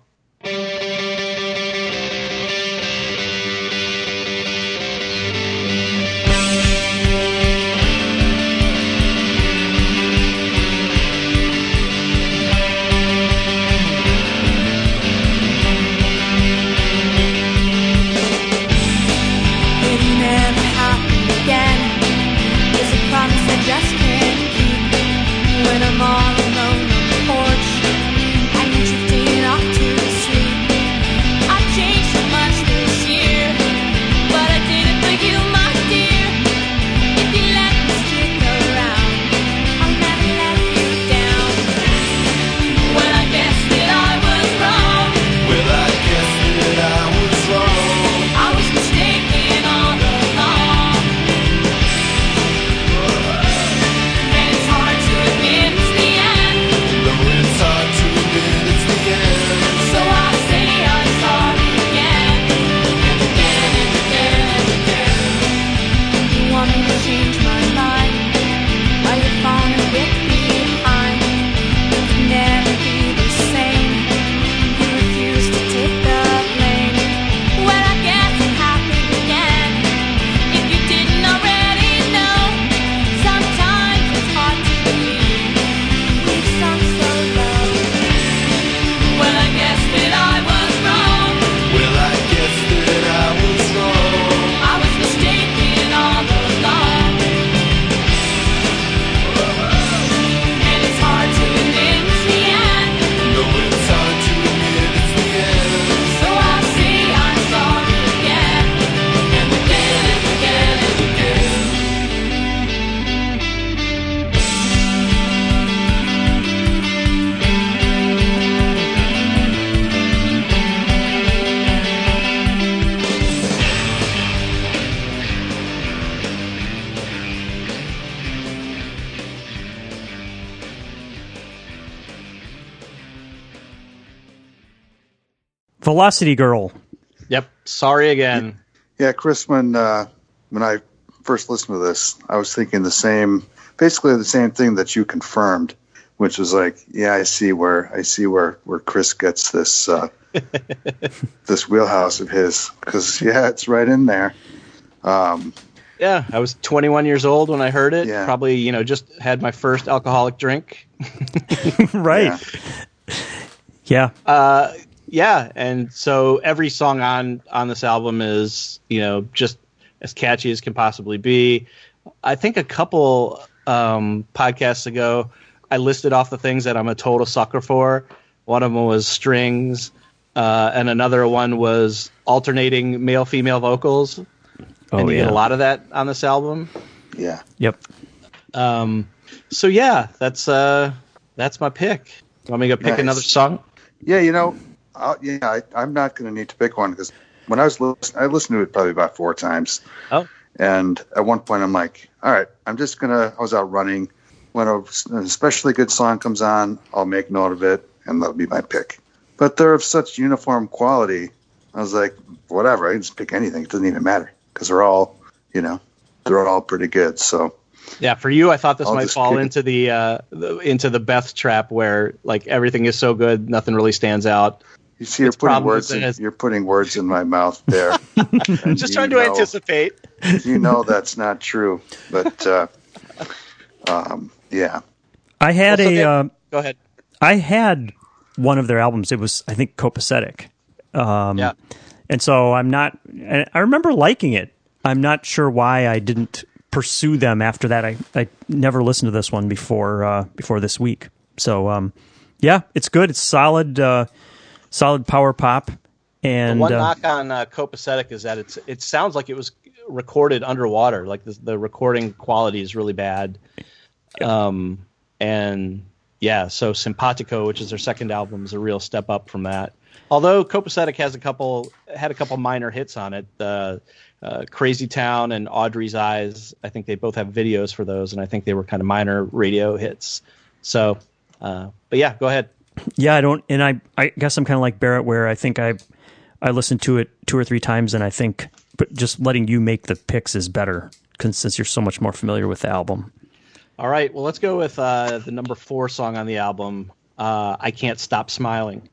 Velocity Girl. Yep. Sorry again. Yeah, Chris, when I first listened to this, I was thinking basically the same thing that you confirmed, which was like, yeah, I see where Chris gets this this wheelhouse of his, because it's right in there. Yeah, I was 21 years old when I heard it. Yeah. Probably, just had my first alcoholic drink. Right. Yeah. Yeah, and so every song on this album is, just as catchy as can possibly be. I think a couple podcasts ago, I listed off the things that I'm a total sucker for. One of them was strings, and another one was alternating male-female vocals. And you get a lot of that on this album. Yeah. Yep. So yeah, that's my pick. You want me to pick another song? Yeah, I'm not going to need to pick one, because when I was I listened to it probably about 4 times. Oh. And at one point I'm like, all right, I was out running. When an especially good song comes on, I'll make note of it, and that'll be my pick. But they're of such uniform quality, I was like, whatever, I can just pick anything. It doesn't even matter, because they're all pretty good. So yeah, for you, I thought this might fall into the Beth trap, where like everything is so good, nothing really stands out. You see, you're putting words in my mouth there. Just trying to anticipate. That's not true, but yeah. I had go ahead. I had one of their albums. It was, I think, Copacetic. Yeah. And so I remember liking it. I'm not sure why I didn't pursue them after that. I never listened to this one before this week. So yeah, it's good. It's solid power pop. And the one knock on Copacetic is that it sounds like it was recorded underwater. Like the recording quality is really bad. And yeah, so Simpatico, which is their second album, is a real step up from that. Although Copacetic had a couple minor hits on it. Crazy Town and Audrey's Eyes, I think they both have videos for those, and I think they were kind of minor radio hits. So, but yeah, go ahead. Yeah, I guess I'm kind of like Barrett, where I think I listened to it 2 or 3 times, and I think just letting you make the picks is better, since you're so much more familiar with the album. All right, well, let's go with the number 4 song on the album, I Can't Stop Smiling.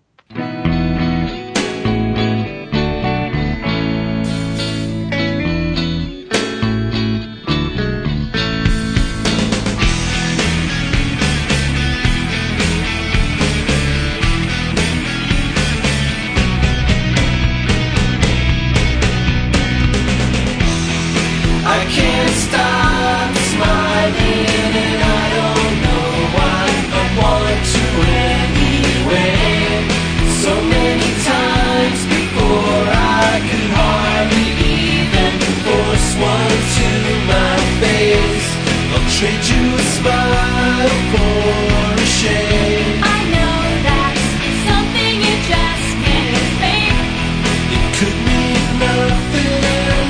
I can't stop smiling, and I don't know why I want to anyway. So many times before I could hardly even force one to my face. I'll trade you a smile for a shame. I know that's something you just can't fake. It could mean nothing.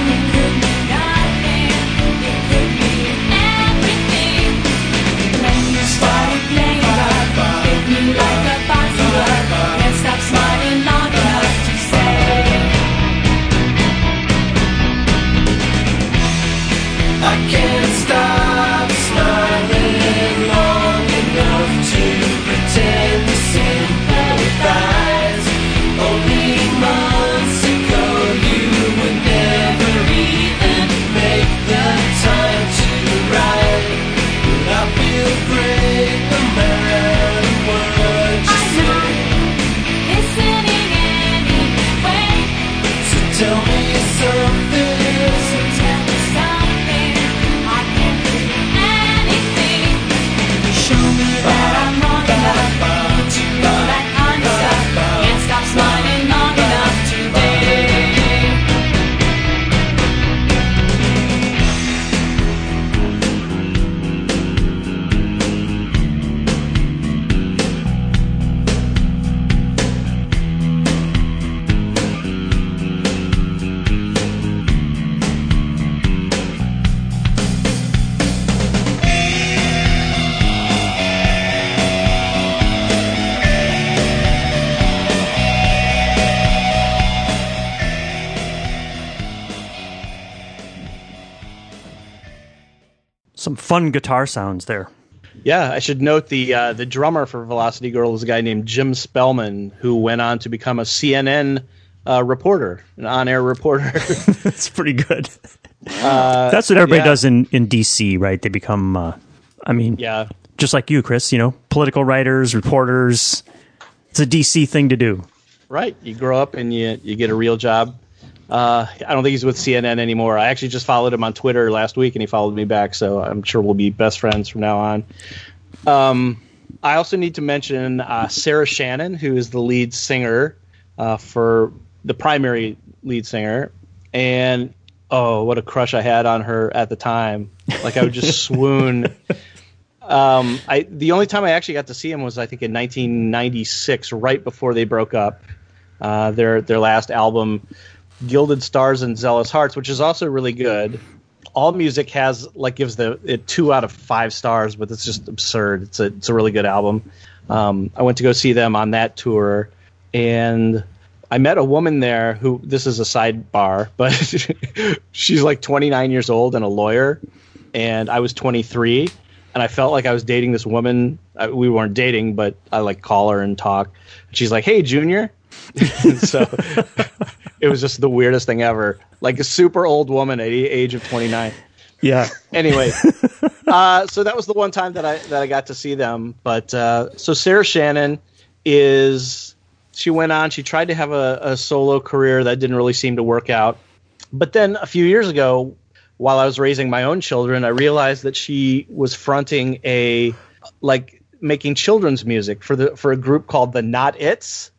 I can't stop smiling long enough to pretend to sympathize. Only months ago you would never even make the time to write. But I feel great no matter what you say. Listening anyway. So tell me something. Tell me something. I Some fun guitar sounds there. Yeah, I should note the drummer for Velocity Girl is a guy named Jim Spellman, who went on to become a CNN reporter, an on-air reporter. That's pretty good. That's what everybody does in DC, right? They become, just like you, Chris, political writers, reporters. It's a DC thing to do. Right. You grow up and you get a real job. I don't think he's with CNN anymore. I actually just followed him on Twitter last week, and he followed me back, so I'm sure we'll be best friends from now on. I also need to mention Sarah Shannon, who is the lead singer for the primary lead singer, and what a crush I had on her at the time. Like, I would just swoon. The only time I actually got to see him was, I think, in 1996, right before they broke up. Their last album, Gilded Stars and Zealous Hearts, which is also really good. All Music gives it 2 out of 5 stars, but it's just absurd. It's a really good album. I went to go see them on that tour, and I met a woman there who, this is a sidebar, but she's like 29 years old and a lawyer, and I was 23, and I felt like I was dating this woman. We weren't dating, but I call her and talk. She's like, "Hey, Junior." So it was just the weirdest thing ever. Like a super old woman at the age of 29. Yeah. Anyway, so that was the one time that I got to see them. But so Sarah Shannon she went on. She tried to have a solo career that didn't really seem to work out. But then a few years ago, while I was raising my own children, I realized that she was fronting making children's music for a group called the Not It's.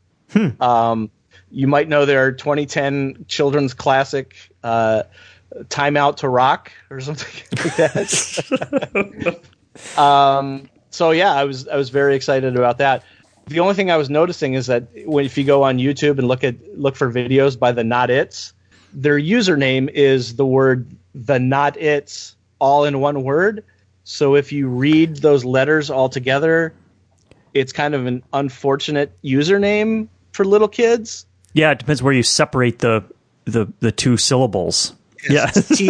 You might know their 2010 children's classic, Time Out to Rock or something like that. So yeah, I was very excited about that. The only thing I was noticing is that if you go on YouTube and look for videos by the Not It's, their username is the word the Not It's all in one word. So if you read those letters all together, it's kind of an unfortunate username for little kids. Yeah, it depends where you separate the 2 syllables. Yeah,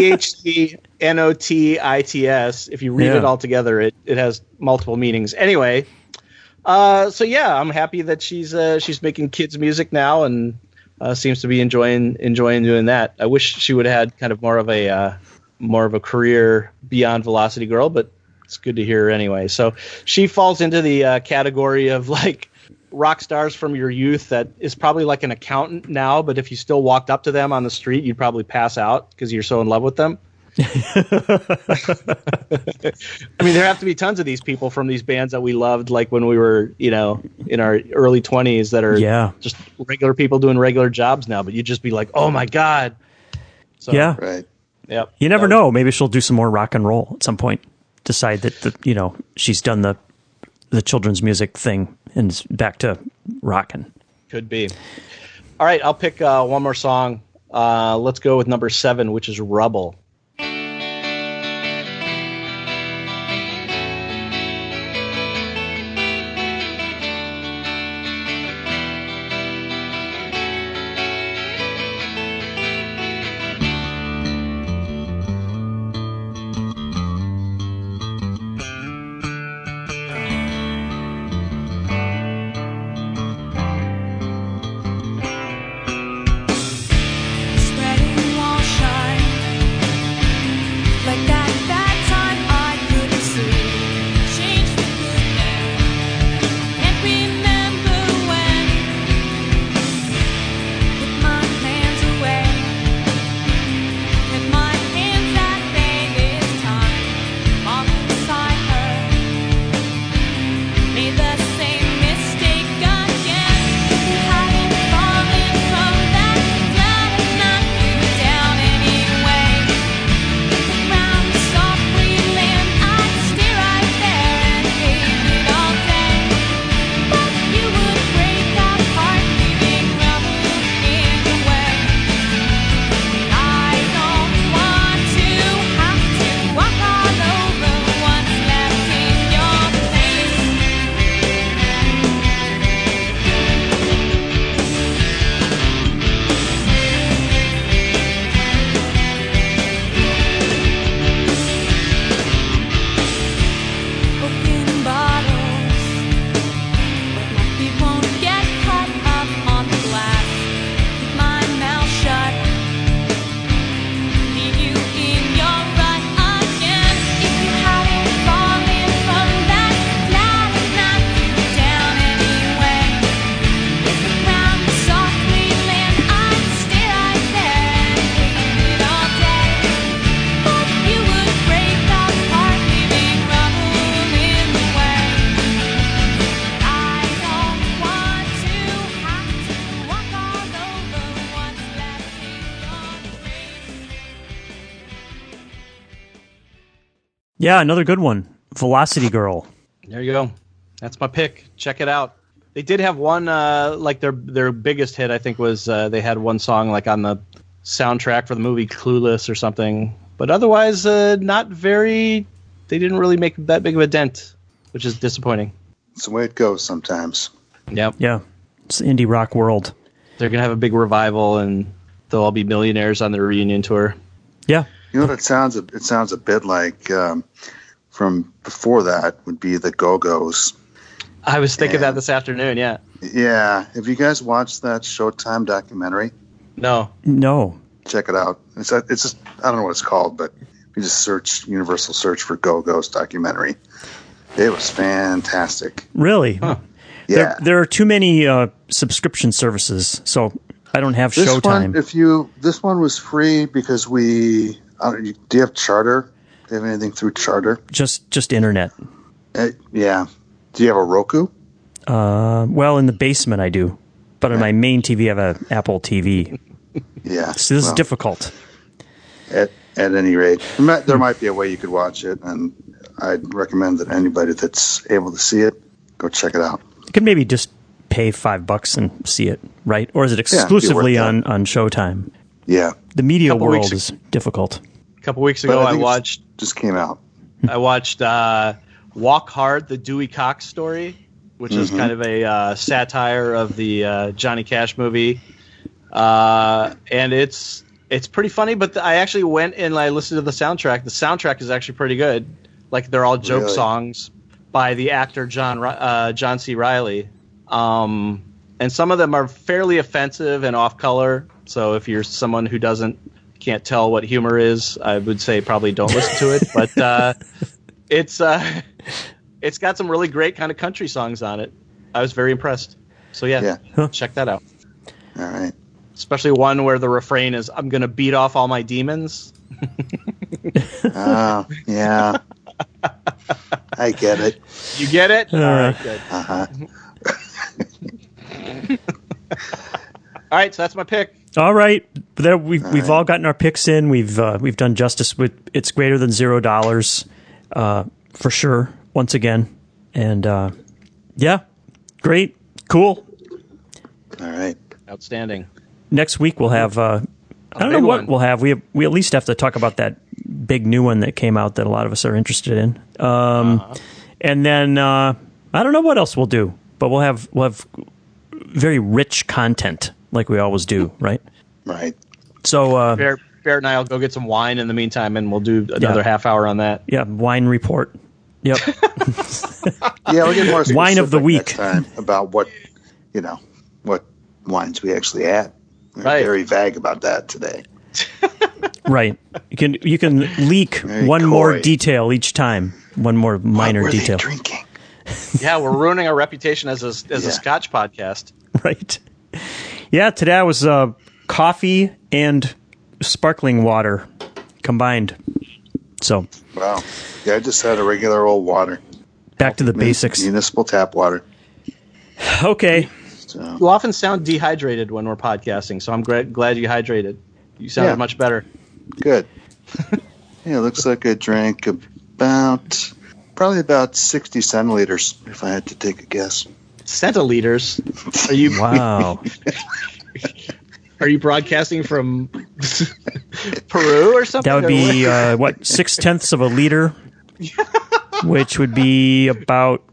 THCNOTITS. If you read it all together, it has multiple meanings. Anyway, so yeah, I'm happy that she's making kids music now and seems to be enjoying doing that. I wish she would have had kind of more of a career beyond Velocity Girl, but it's good to hear her anyway. So she falls into the category of rock stars from your youth that is probably like an accountant now, but if you still walked up to them on the street, you'd probably pass out because you're so in love with them. I mean, there have to be tons of these people from these bands that we loved, like when we were, in our early 20s, that are just regular people doing regular jobs now, but you'd just be like, oh my God. So, yeah. Right. Yep. You never know. Maybe she'll do some more rock and roll at some point. Decide that she's done the children's music thing and is back to rocking. Could be. All right, I'll pick one more song. Let's go with number 7, which is Rubble. Spreading all shine Yeah, another good one. Velocity Girl. There you go. That's my pick. Check it out. They did have one, like their biggest hit, I think, was they had one song like on the soundtrack for the movie Clueless or something. But otherwise, not very. They didn't really make that big of a dent, which is disappointing. It's the way it goes sometimes. Yep. Yeah, it's the indie rock world. They're gonna have a big revival, and they'll all be millionaires on their reunion tour. Yeah. You know what it sounds? It sounds a bit like from before that would be the Go-Go's. I was thinking that this afternoon. Yeah. Yeah. Have you guys watched that Showtime documentary? No. Check it out. It's just, I don't know what it's called, but you just search Universal search for Go-Go's documentary. It was fantastic. Really? Huh. Yeah. There are too many subscription services, so I don't have This Showtime. this one was free because do you have Charter? Do you have anything through Charter? Just internet. Yeah. Do you have a Roku? Well, in the basement I do, but on my main TV I have an Apple TV. Yeah. So this is difficult. At any rate, there might be a way you could watch it, and I'd recommend that anybody that's able to see it, go check it out. You could maybe just pay $5 and see it, right? Or is it exclusively on Showtime? Yeah. The media world is difficult. A couple weeks ago, I watched. Just came out. I watched Walk Hard, the Dewey Cox story, which is kind of a satire of the Johnny Cash movie, and it's pretty funny. But I actually went and I listened to the soundtrack. The soundtrack is actually pretty good. Like they're all joke songs by the actor John C. Reilly, and some of them are fairly offensive and off color. So if you're someone who can't tell what humor is, I would say probably don't listen to it. But it's got some really great kind of country songs on it. I was very impressed. So check that out. All right. Especially one where the refrain is, "I'm going to beat off all my demons." Oh, yeah. I get it. You get it? All right, good. Uh-huh. All right, so that's my pick. All right, there we've all gotten our picks in. We've done justice with it's greater than $0 for sure. Once again, and great, cool. All right, outstanding. Next week we'll have. I don't know what we'll have. We at least have to talk about that big new one that came out that a lot of us are interested in. And then I don't know what else we'll do, but we'll have very rich content like we always do, right? Right. So Barrett and I will go get some wine in the meantime, and we'll do another half hour on that. Yeah, wine report. Yep. Yeah, we'll get more specific wine of the week next time about what wines we actually add. We're very vague about that today. Right. You can leak one more detail each time. One more minor detail. They drinking? Yeah, we're ruining our reputation as a Scotch podcast. Right. Yeah, today I was coffee and sparkling water combined. So. Wow. Yeah, I just had a regular old water. Back to the basics. Municipal tap water. Okay. So. You often sound dehydrated when we're podcasting, so I'm glad you hydrated. You sounded much better. Good. Yeah, it looks like I drank probably about 60 centiliters, if I had to take a guess. Centiliters? Are you? Wow. Are you broadcasting from Peru or something? That would be 0.6 of a liter, which would be about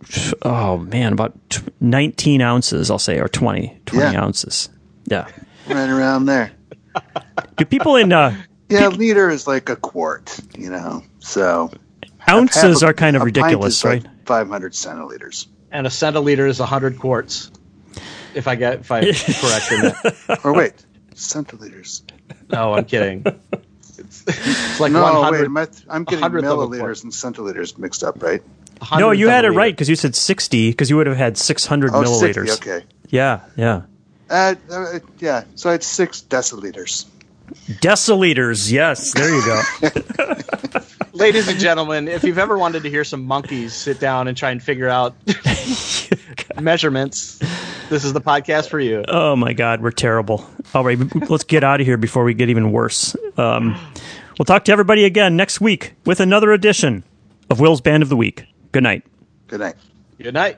19 ounces, I'll say, or 20 ounces. Yeah, right around there. Do people in liter is like a quart, so ounces are kind of ridiculous, right? Like 500 centiliters, and a centiliter is 100 quarts. If I'm correct in that. Or wait, centiliters. No, I'm kidding. It's like 100. Wait, I'm getting milliliters and centiliters mixed up, right? No, you had it right because you said 60 because you would have had 600 milliliters. 60, okay. Yeah. Yeah. So I had 6 deciliters. Deciliters, yes. There you go. Ladies and gentlemen, if you've ever wanted to hear some monkeys sit down and try and figure out measurements, this is the podcast for you. Oh, my God. We're terrible. All right. Let's get out of here before we get even worse. We'll talk to everybody again next week with another edition of Will's Band of the Week. Good night. Good night. Good night.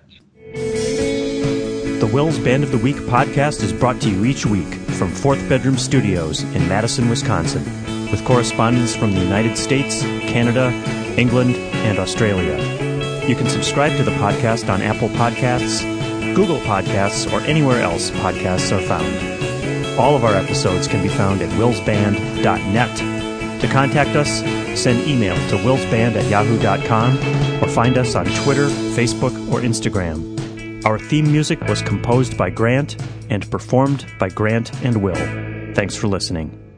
The Will's Band of the Week podcast is brought to you each week from Fourth Bedroom Studios in Madison, Wisconsin, with correspondents from the United States, Canada, England, and Australia. You can subscribe to the podcast on Apple Podcasts, Google Podcasts, or anywhere else podcasts are found. All of our episodes can be found at willsband.net. To contact us, send email to willsband@yahoo.com or find us on Twitter, Facebook, or Instagram. Our theme music was composed by Grant and performed by Grant and Will. Thanks for listening.